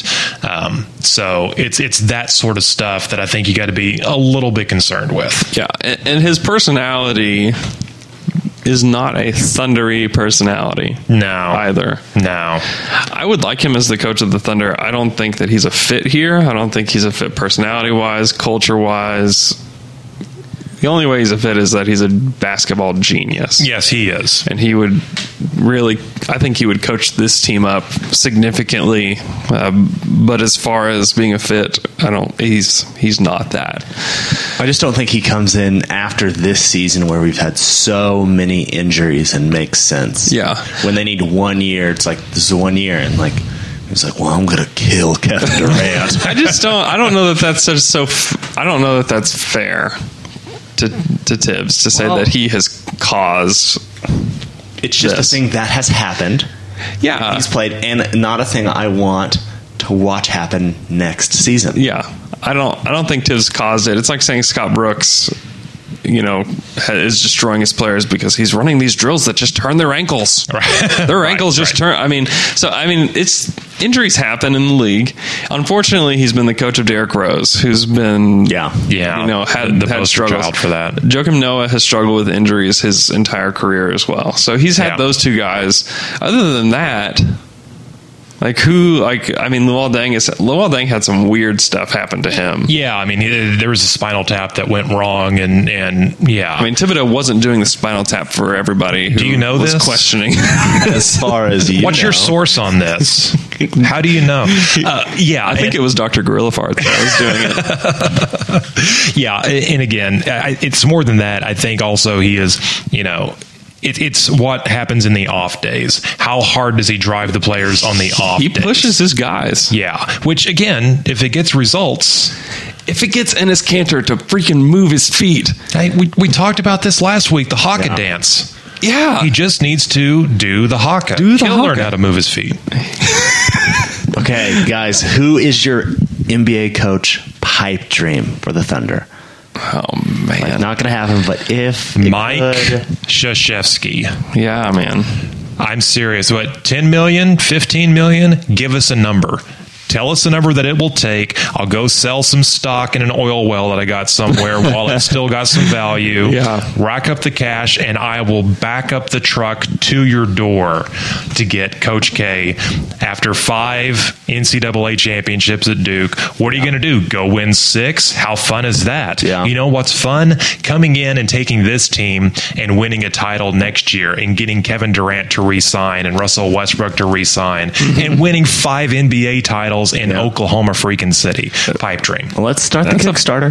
So it's that sort of stuff that I think you got to be a little bit concerned with. Yeah. And his personality is not a thundery personality. No. Either. No. I would like him as the coach of the Thunder. I don't think that he's a fit here. I don't think he's a fit personality-wise, culture-wise. The only way he's a fit is that he's a basketball genius. Yes, he is. And he would really, I think he would coach this team up significantly. But as far as being a fit, he's not that. I just don't think he comes in after this season where we've had so many injuries and makes sense. Yeah. When they need 1 year, it's like, this is 1 year. And like, he's like, well, I'm going to kill Kevin Durant. I don't know that that's I don't know that that's fair to Tibbs to say that he has caused. It's just a thing that has happened. Yeah. He's played, and not a thing I want to watch happen next season. Yeah. I don't think Tibbs caused it. It's like saying Scott Brooks, is destroying his players because he's running these drills that just turn their ankles. Right. Their ankles just turn. It's injuries happen in the league. Unfortunately, he's been the coach of Derrick Rose, who's been had struggles child for that. Joakim Noah has struggled with injuries his entire career as well. So he's had those two guys. Other than that, Luol Deng had some weird stuff happen to him. Yeah, there was a spinal tap that went wrong, and Thibodeau wasn't doing the spinal tap for everybody who do you know was this? Questioning. As far as you What's your source on this? How do you know? I think it was Dr. Gorilla Fart that was doing it. Yeah, and again, it's more than that. I think also he is, it's what happens in the off days. How hard does he drive the players on the off days? He pushes his guys. Yeah. Which, again, if it gets results... If it gets Enes Kanter to freaking move his feet... We talked about this last week, the Haka dance. Yeah. He just needs to do the Haka. He'll learn how to move his feet. Okay, guys, who is your NBA coach pipe dream for the Thunder? Oh man, Not going to happen. But if it Mike could- Krzyzewski. yeah, man. I'm serious. What, 10 million, 15 million? Give us a number. Tell us the number that it will take. I'll go sell some stock in an oil well that I got somewhere while it's still got some value. Yeah. Rack up the cash, and I will back up the truck to your door to get Coach K after 5 NCAA championships at Duke. What are you going to do? Go win 6? How fun is that? Yeah. You know what's fun? Coming in and taking this team and winning a title next year and getting Kevin Durant to re-sign and Russell Westbrook to re-sign and winning 5 NBA titles in Oklahoma freaking City. Pipe dream. Well, let's start the Kickstarter.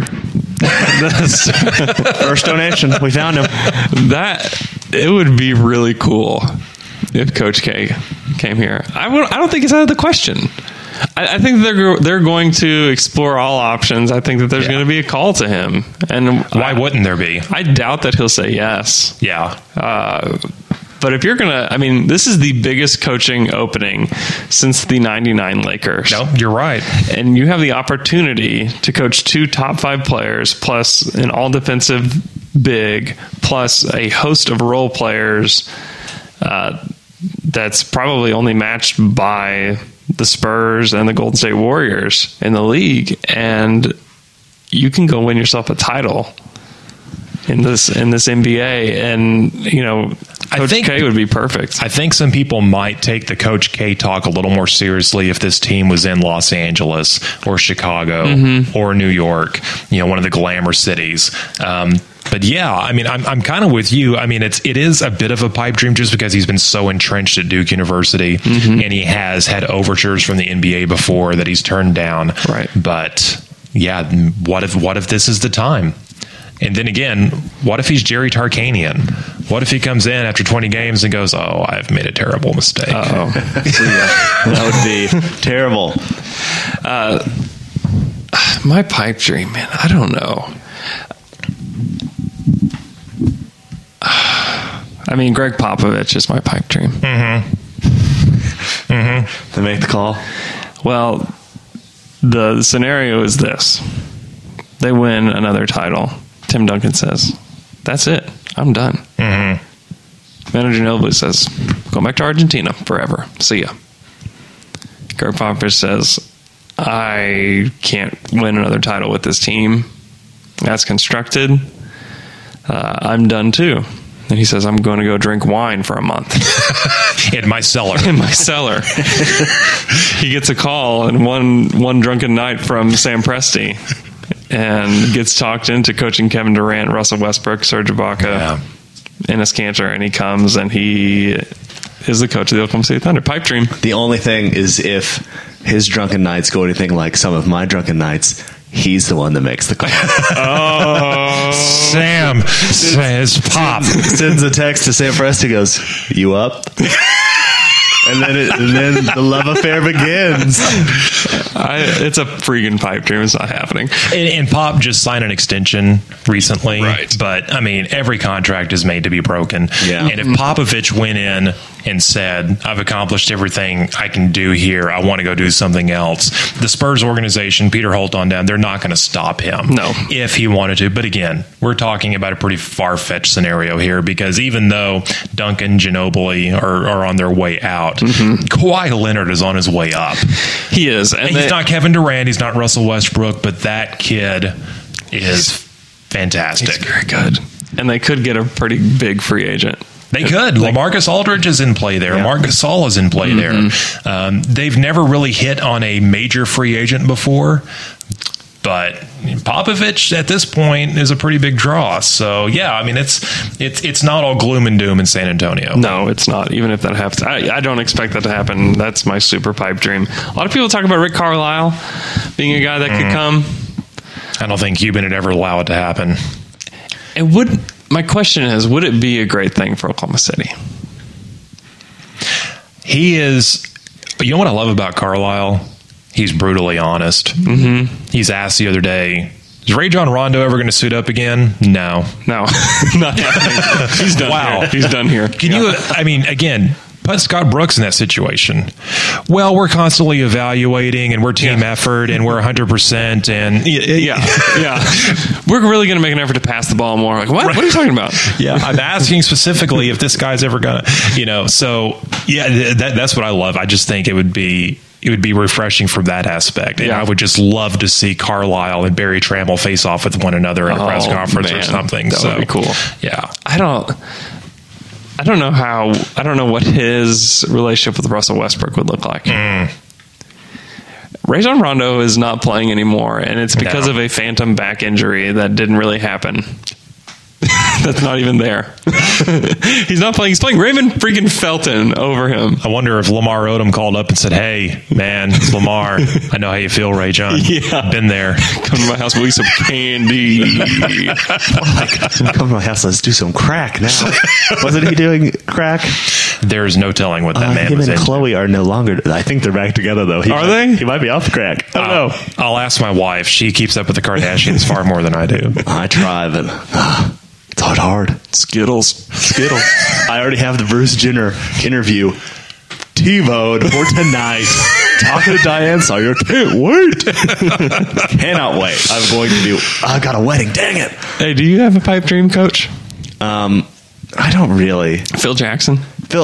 First donation. We found him. It would be really cool if Coach K came here. I don't think it's out of the question. I think they're going to explore all options. I think that there's going to be a call to him, and Why wouldn't there be? I doubt that he'll say yes. Yeah. But if you're gonna, I mean, this is the biggest coaching opening since the '99 Lakers. No, you're right. And you have the opportunity to coach 2 top 5 players, plus an all defensive big, plus a host of role players. That's probably only matched by the Spurs and the Golden State Warriors in the league, and you can go win yourself a title in this NBA, and Coach K would be perfect. I think some people might take the Coach K talk a little more seriously if this team was in Los Angeles or Chicago or New York, one of the glamour cities. But yeah, I mean, I'm kind of with you. I mean, it is a bit of a pipe dream just because he's been so entrenched at Duke University, and he has had overtures from the NBA before that he's turned down. Right. But yeah, what if this is the time? And then again, what if he's Jerry Tarkanian? What if he comes in after 20 games and goes, "Oh, I've made a terrible mistake." Oh, That would be terrible. my pipe dream, man. I don't know. I mean, Greg Popovich is my pipe dream. To make the call. Well, the scenario is this: they win another title. Tim Duncan says, "That's it. I'm done." Manu Ginobili says, "Go back to Argentina forever. See ya." Greg Popovich says, "I can't win another title with this team as constructed. I'm done too." And he says, "I'm going to go drink wine for a month." In my cellar. In my cellar. He gets a call and one drunken night from Sam Presti and gets talked into coaching Kevin Durant, Russell Westbrook, Serge Ibaka, Enes Kanter, and he comes and he is the coach of the Oklahoma City Thunder. Pipe dream. The only thing is if his drunken nights go anything like some of my drunken nights, he's the one that makes the call. Sam says, "Pop." Sends a text to Sam Presti, goes, "You up?" And then the love affair begins. It's a freaking pipe dream. It's not happening. And Pop just signed an extension recently. Right. But, I mean, every contract is made to be broken. Yeah. And if Popovich went in and said, "I've accomplished everything I can do here. I want to go do something else," the Spurs organization, Peter Holt on down, they're not going to stop him. No. If he wanted to. But again, we're talking about a pretty far-fetched scenario here because even though Duncan, Ginobili are on their way out, Kawhi Leonard is on his way up. He is. And he's not Kevin Durant. He's not Russell Westbrook, but that kid is fantastic. He's very good. And they could get a pretty big free agent. They could. LaMarcus Aldridge is in play there. Yeah. Marc Gasol is in play there. They've never really hit on a major free agent before, but Popovich at this point is a pretty big draw. So yeah, I mean it's not all gloom and doom in San Antonio. No, it's not. Even if that happens, I don't expect that to happen. That's my super pipe dream. A lot of people talk about Rick Carlisle being a guy that could come. I don't think Cuban would ever allow it to happen. My question is, would it be a great thing for Oklahoma City? He is. You know what I love about Carlisle? He's brutally honest. He's asked the other day, "Is Rajon Rondo ever going to suit up again?" No, not happening. He's done. Wow. Here. He's done here. Can you? I mean, again, put Scott Brooks in that situation. Well, we're constantly evaluating, and we're team effort, and we're 100%, and we're really going to make an effort to pass the ball more. Like, what? What are you talking about? Yeah, I'm asking specifically if this guy's ever gonna, So that's what I love. I just think it would be refreshing from that aspect. And I would just love to see Carlisle and Barry Trammell face off with one another in a press conference or something. That would be cool. Yeah. I don't know what his relationship with Russell Westbrook would look like. Rajon Rondo is not playing anymore, and it's because of a phantom back injury that didn't really happen. That's not even there. He's not playing. He's playing Raymond freaking Felton over him. I wonder if Lamar Odom called up and said, "Hey, man, it's Lamar. I know how you feel, Ray John. Yeah. Been there. Come to my house, we'll eat some candy. Come to my house, let's do some crack now." Wasn't he doing crack? There's no telling what that man him was and into. Chloe are no longer. I think they're back together, though. Are they? He might be off the crack. I don't know. I'll ask my wife. She keeps up with the Kardashians far more than I do. I try, but it's hard. Skittles. I already have the Bruce Jenner interview TiVo'd for tonight. Talking to Diane Sawyer. Can't wait. Cannot wait. I'm going to do. I got a wedding. Dang it. Hey, do you have a pipe dream, Coach? I don't really. Phil Jackson.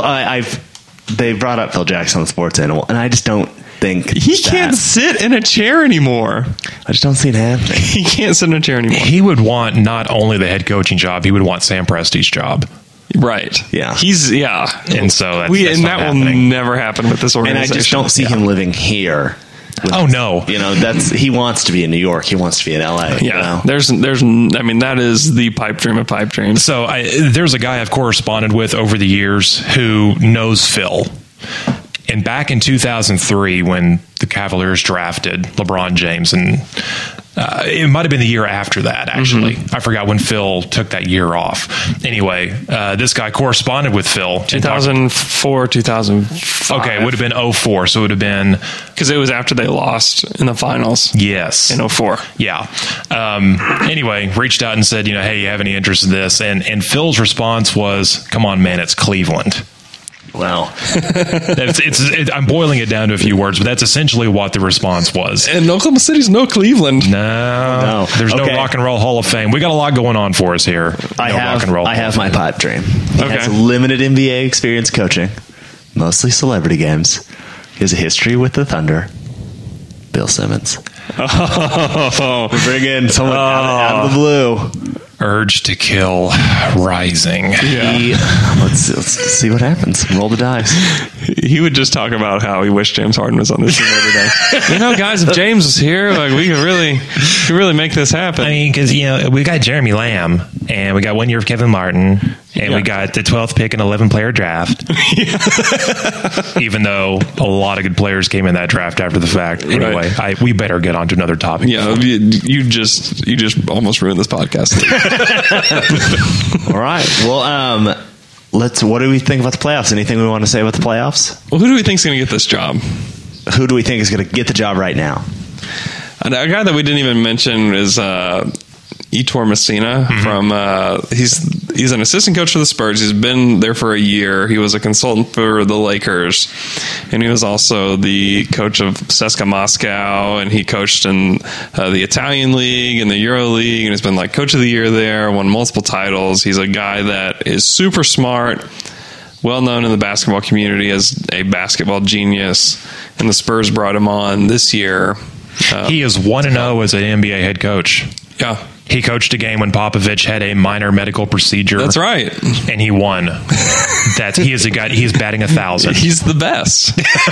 They brought up Phil Jackson on Sports Animal, and I just don't think He can't sit in a chair anymore. I just don't see it happening. He can't sit in a chair anymore. He would want not only the head coaching job, he would want Sam Presti's job. Right. Yeah. And so that's that not will happening. never happen with this And organization. I just don't see him living here. Oh, no. He wants to be in New York. He wants to be in LA. Yeah. That is the pipe dream of pipe dreams. So there's a guy I've corresponded with over the years who knows Phil. And back in 2003, when the Cavaliers drafted LeBron James, and it might have been the year after that, actually. I forgot when Phil took that year off. Anyway, this guy corresponded with Phil. 2004, 2005. Okay, it would have been 04, so it would have been... Because it was after they lost in the finals. Yes. In 04. Yeah. Anyway, reached out and said, hey, you have any interest in this? And Phil's response was, come on, man, it's Cleveland. Well, I'm boiling it down to a few words, but that's essentially what the response was. And Oklahoma City's no Cleveland. No. There's no Rock and Roll Hall of Fame. We got a lot going on for us here. I have my pipe dream. He has limited NBA experience coaching, mostly celebrity games. He has a history with the Thunder. Bill Simmons. Oh, we bring in someone out of the blue. Urge to Kill rising. Yeah. Let's see what happens. Roll the dice. He would just talk about how he wished James Harden was on this team every day. Guys, if James was here, we could really make this happen. I mean, because we got Jeremy Lamb, and we got 1 year of Kevin Martin, and we got the 12th pick in an 11-player draft. Even though a lot of good players came in that draft after the fact. Anyway, we better get on to another topic. Yeah, you just almost ruined this podcast. All right. Well, what do we think about the playoffs? Anything we want to say about the playoffs? Well, who do we think is going to get this job? Who do we think is going to get the job right now? A guy that we didn't even mention is Etor Messina from he's an assistant coach for the Spurs. He's been there for a year. He was a consultant for the Lakers, and he was also the coach of CSKA Moscow, and he coached in the Italian League and the Euro League, and has been like coach of the year there, won multiple titles. He's a guy that is super smart, well known in the basketball community as a basketball genius, and the Spurs brought him on this year. He is 1-0 as an NBA head coach. Yeah. He coached a game when Popovich had a minor medical procedure. That's right. And he won. He is a guy. He's batting 1,000. He's the best.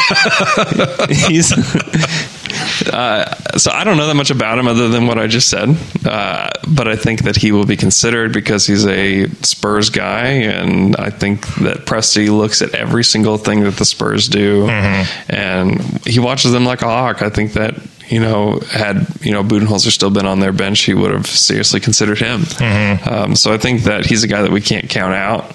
So I don't know that much about him other than what I just said. But I think that he will be considered because he's a Spurs guy. And I think that Presti looks at every single thing that the Spurs do. And he watches them like a hawk. I think that, had Budenholzer still been on their bench, he would have seriously considered him. So I think that he's a guy that we can't count out.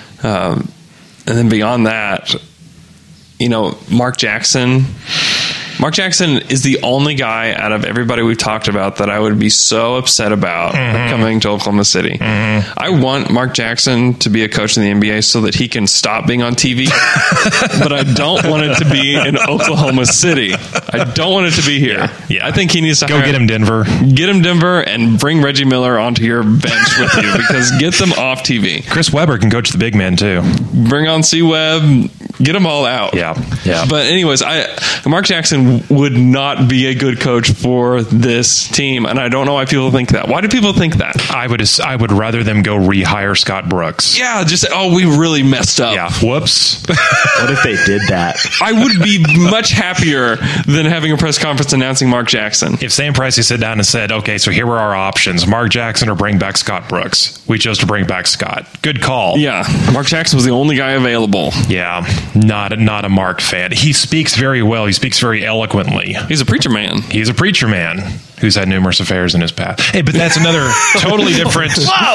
And then beyond that, Mark Jackson, Mark Jackson is the only guy out of everybody we've talked about that I would be so upset about coming to Oklahoma City. I want Mark Jackson to be a coach in the NBA so that he can stop being on TV, but I don't want it to be in Oklahoma City. I don't want it to be here. Yeah. I think he needs to Go get him Denver. Get him Denver and bring Reggie Miller onto your bench with you because get them off TV. Chris Webber can coach the big men too. Bring on C-Web. Get them all out. Yeah. But anyways, Mark Jackson would not be a good coach for this team, and I don't know why people think that. Why do people think that? I would rather them go rehire Scott Brooks. Yeah, just say, oh, we really messed up. Yeah. Whoops. What if they did that? I would be much happier than having a press conference announcing Mark Jackson. If Sam Pricey sat down and said, okay, so here were our options, Mark Jackson or bring back Scott Brooks. We chose to bring back Scott. Good call. Yeah, Mark Jackson was the only guy available. Yeah, not a Mark fan. He speaks very well. He speaks very eloquently. He's a preacher man. He's a preacher man who's had numerous affairs in his past. Hey, but that's another totally different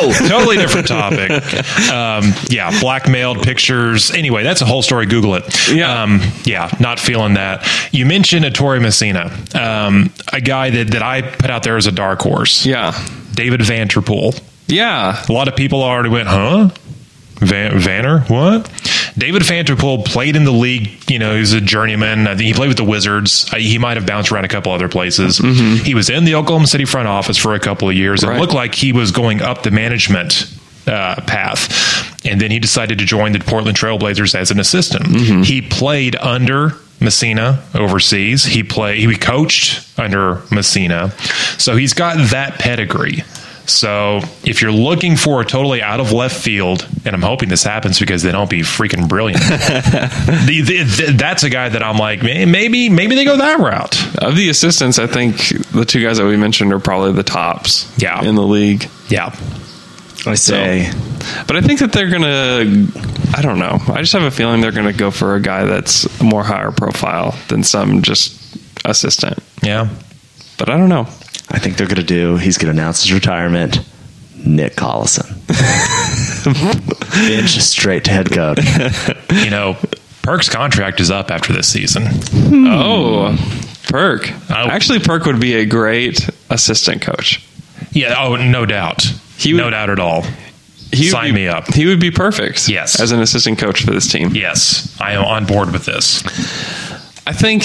topic. Blackmailed pictures. Anyway, that's a whole story. Google it. Yeah. Not feeling that. You mentioned Ettore Messina, a guy that I put out there as a dark horse. Yeah. David Vanterpool. Yeah. A lot of people already went, huh? Vanner? What? David Vanterpool played in the league. He's a journeyman. I think he played with the Wizards. He might have bounced around a couple other places. He was in the Oklahoma City front office for a couple of years. It looked like he was going up the management path. And then he decided to join the Portland Trailblazers as an assistant. He played under Messina overseas. He coached under Messina. So he's got that pedigree. So if you're looking for a totally out of left field, and I'm hoping this happens because they don't be freaking brilliant, that's a guy that I'm like, maybe they go that route. Of the assistants, I think the two guys that we mentioned are probably the tops in the league. Yeah. I say. But I think that they're going to, I don't know. I just have a feeling they're going to go for a guy that's a more higher profile than some just assistant. Yeah. But I don't know. I think they're going to he's going to announce his retirement. Nick Collison. Bench straight to head coach. Perk's contract is up after this season. Oh, Perk. Actually, Perk would be a great assistant coach. Yeah, no doubt. No doubt at all. Sign me up. He would be perfect. Yes. As an assistant coach for this team. Yes. I am on board with this. I think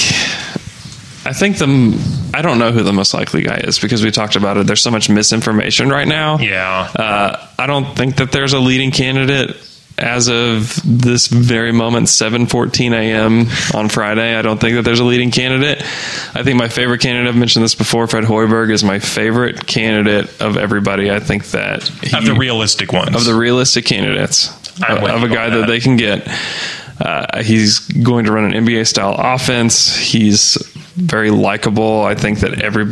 I don't know who the most likely guy is because we talked about it. There's so much misinformation right now. Yeah. I don't think that there's a leading candidate as of this very moment, 7:14 a.m. on Friday. I don't think that there's a leading candidate. I think my favorite candidate, I've mentioned this before, Fred Hoiberg is my favorite candidate of everybody. I think that of the realistic ones. Of the realistic candidates. Of a guy that they can get. He's going to run an NBA-style offense. He's very likable. I think that every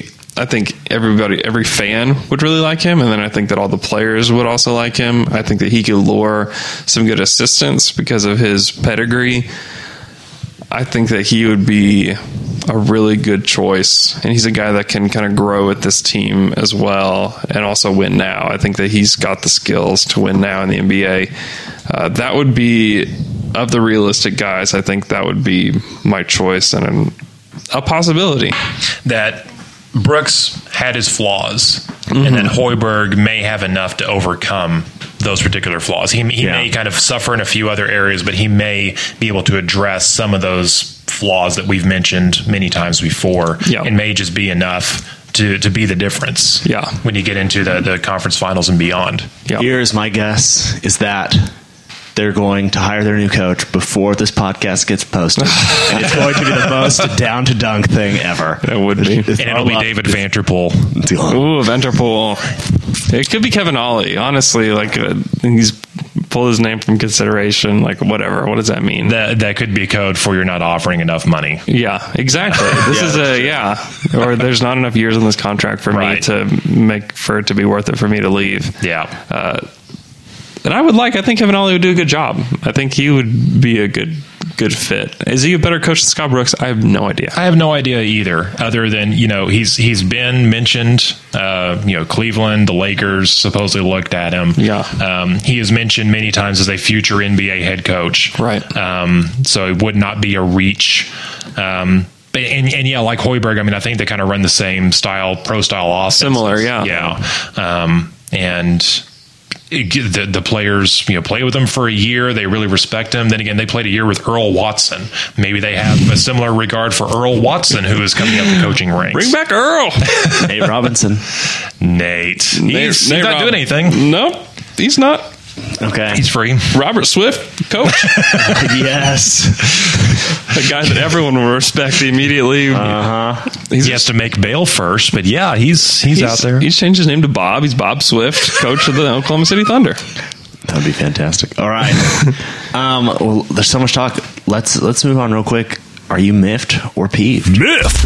fan would really like him, and then I think that all the players would also like him. I think that he could lure some good assistants because of his pedigree. I think that he would be a really good choice, and he's a guy that can kind of grow with this team as well and also win now. I think that he's got the skills to win now in the NBA. That would be, of the realistic guys, I think that would be my choice and a possibility. That Brooks had his flaws, and that Hoiberg may have enough to overcome those particular flaws. He may kind of suffer in a few other areas, but he may be able to address some of those flaws that we've mentioned many times before, and may just be enough to be the difference when you get into the conference finals and beyond. Here's my guess is that they're going to hire their new coach before this podcast gets posted. And it's going to be the most down to dunk thing ever. It would be. And it'll be David Vanterpool. Ooh, Vanterpool. It could be Kevin Ollie, honestly. He's pulled his name from consideration. Whatever. What does that mean? That could be a code for you're not offering enough money. Yeah, exactly. This is or there's not enough years on this contract for me to make for it to be worth it for me to leave. Yeah. And I think Kevin Ollie would do a good job. I think he would be a good fit. Is he a better coach than Scott Brooks? I have no idea. I have no idea either, other than, he's been mentioned, Cleveland, the Lakers supposedly looked at him. Yeah. He is mentioned many times as a future NBA head coach. Right. So it would not be a reach. And yeah, like Hoiberg, I mean, I think they kind of run the same style, pro style offense. Similar, yeah. Yeah. And the players, play with them for a year. They really respect him. Then again, they played a year with Earl Watson. Maybe they have a similar regard for Earl Watson, who is coming up the coaching ranks. Bring back Earl. Nate Robinson. Nate. He's not doing anything. Nope, he's not. Okay. He's free. Robert Swift, coach. Yes. The guy that everyone will respect immediately. He has to make bail first, but yeah, he's out there. He's changed his name to Bob. He's Bob Swift, coach of the Oklahoma City Thunder. That would be fantastic. All right. Well, there's so much talk. Let's move on real quick. Are you miffed or peeved? Miffed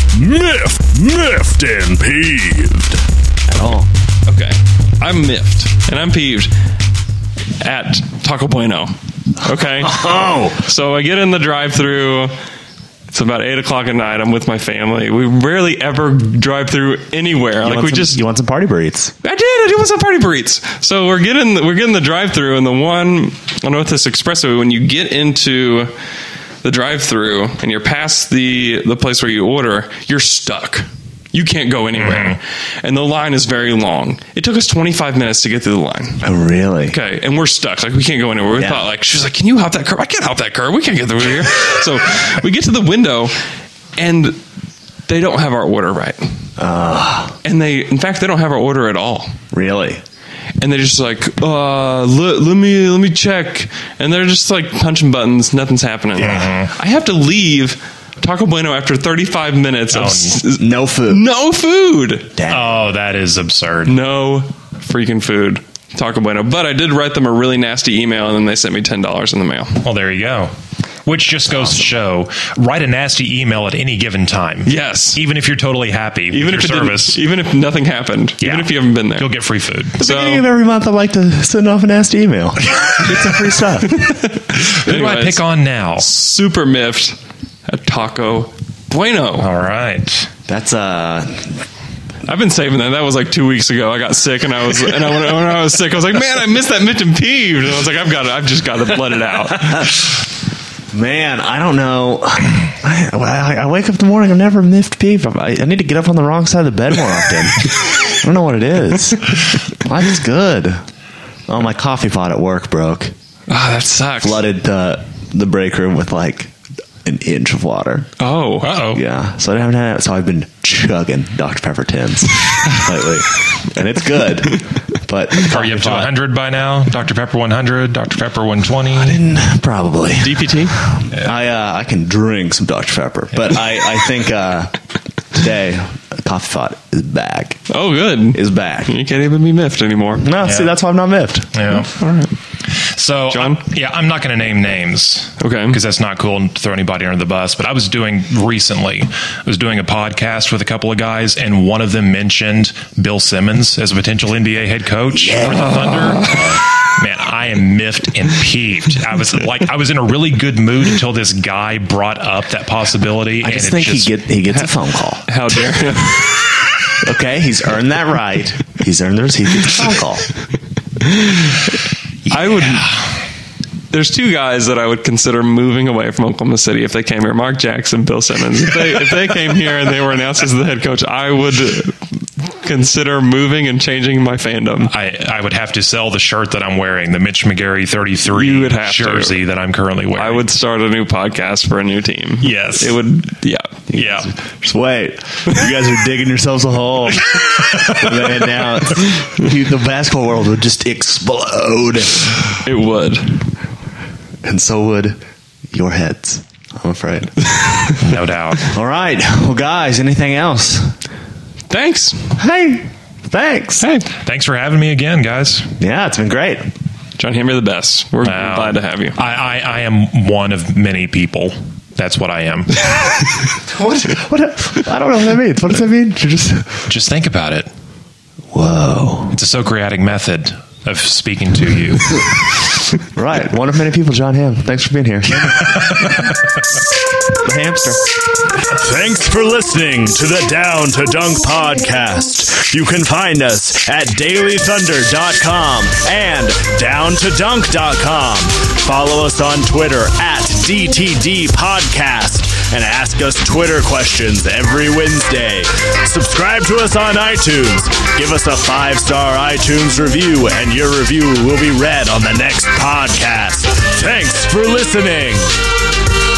and peeved. At all? Okay. I'm miffed and I'm peeved at Taco Bueno. Okay. Oh. So I get in the drive-thru. It's about 8 o'clock at night. I'm with my family. We rarely ever drive through anywhere. You want some party burritos? I do want some party burritos. So we're getting the drive-thru, and the one on Northwest Expressway, when you get into the drive-thru and you're past the place where you order, you're stuck. You can't go anywhere. And the line is very long. It took us 25 minutes to get through the line. Oh, really? Okay, and we're stuck. Like, we can't go anywhere. We thought, she was like, can you hop that curb? I can't hop that curb. We can't get through here. So we get to the window, and they don't have our order right. And in fact, they don't have our order at all. Really? And they're just like, let me check. And they're just like punching buttons. Nothing's happening. I have to leave Taco Bueno after 35 minutes of no food. No food. Damn. Oh, that is absurd. No freaking food. Taco Bueno. But I did write them a really nasty email, and then they sent me $10 in the mail. Well, there you go. Which just goes to show, write a nasty email at any given time. Yes. Even if you're totally happy with your service. Even if nothing happened. Yeah. Even if you haven't been there. You'll get free food. At the beginning of every month, I like to send off a nasty email. Get some free stuff. Who do I pick on now? Super miffed at Taco Bueno. All right. That's I've been saving that. That was like 2 weeks ago. I got sick, and when I was sick, I was like, man, I missed that miffed and peeved. And I was like, I've just got to let it out. Man, I don't know. I wake up in the morning, I'm never miffed, peeved. I need to get up on the wrong side of the bed more often. I don't know what it is. Life's good. Oh, my coffee pot at work broke. Oh, that sucks. Flooded the break room with like an inch of water. Oh. Uh-oh. Yeah. So I haven't had it. So I've been chugging Dr. Pepper tins lately. And it's good. But are you up to 100 by now? Dr. Pepper 100, Dr. Pepper 120? Probably. DPT? I can drink some Dr. Pepper. But I think today, coffee pot is back. Oh, good. Is back. You can't even be miffed anymore. No, see, that's why I'm not miffed. Yeah. All right. So, John? I'm not going to name names. Okay. Because that's not cool to throw anybody under the bus. But I was doing a podcast with a couple of guys, and one of them mentioned Bill Simmons as a potential NBA head coach for the Thunder. Man, I am miffed and peeved. I was in a really good mood until this guy brought up that possibility. I just think he gets a phone call. How dare you? Okay, he's earned that right. He gets a phone call. There's two guys that I would consider moving away from Oklahoma City if they came here. Mark Jackson, Bill Simmons. If they came here and they were announced as the head coach, I would consider moving and changing my fandom. I would have to sell the shirt that I'm wearing, the Mitch McGarry 33 jersey that I'm currently wearing. I would start a new podcast for a new team. Yes. It would, yeah. Just wait. You guys are digging yourselves a hole. Man, now the basketball world would just explode. It would. And so would your heads, I'm afraid. No doubt. All right. Well, guys, anything else? Thanks. Hey, thanks. Hey. Thanks for having me again, guys. Yeah, it's been great. John Hammer, the best. We're glad to have you. I am one of many people. That's what I am. What? I don't know what that means. What does that mean? Just think about it. Whoa. It's a Socratic method of speaking to you. Right. One of many people, John Hamm. Thanks for being here. The hamster. Thanks for listening to the Down to Dunk podcast. You can find us at dailythunder.com and downtodunk.com. Follow us on Twitter at DTD Podcast and ask us Twitter questions every Wednesday. Subscribe to us on iTunes. Give us a 5-star iTunes review, and your review will be read on the next podcast. Thanks for listening.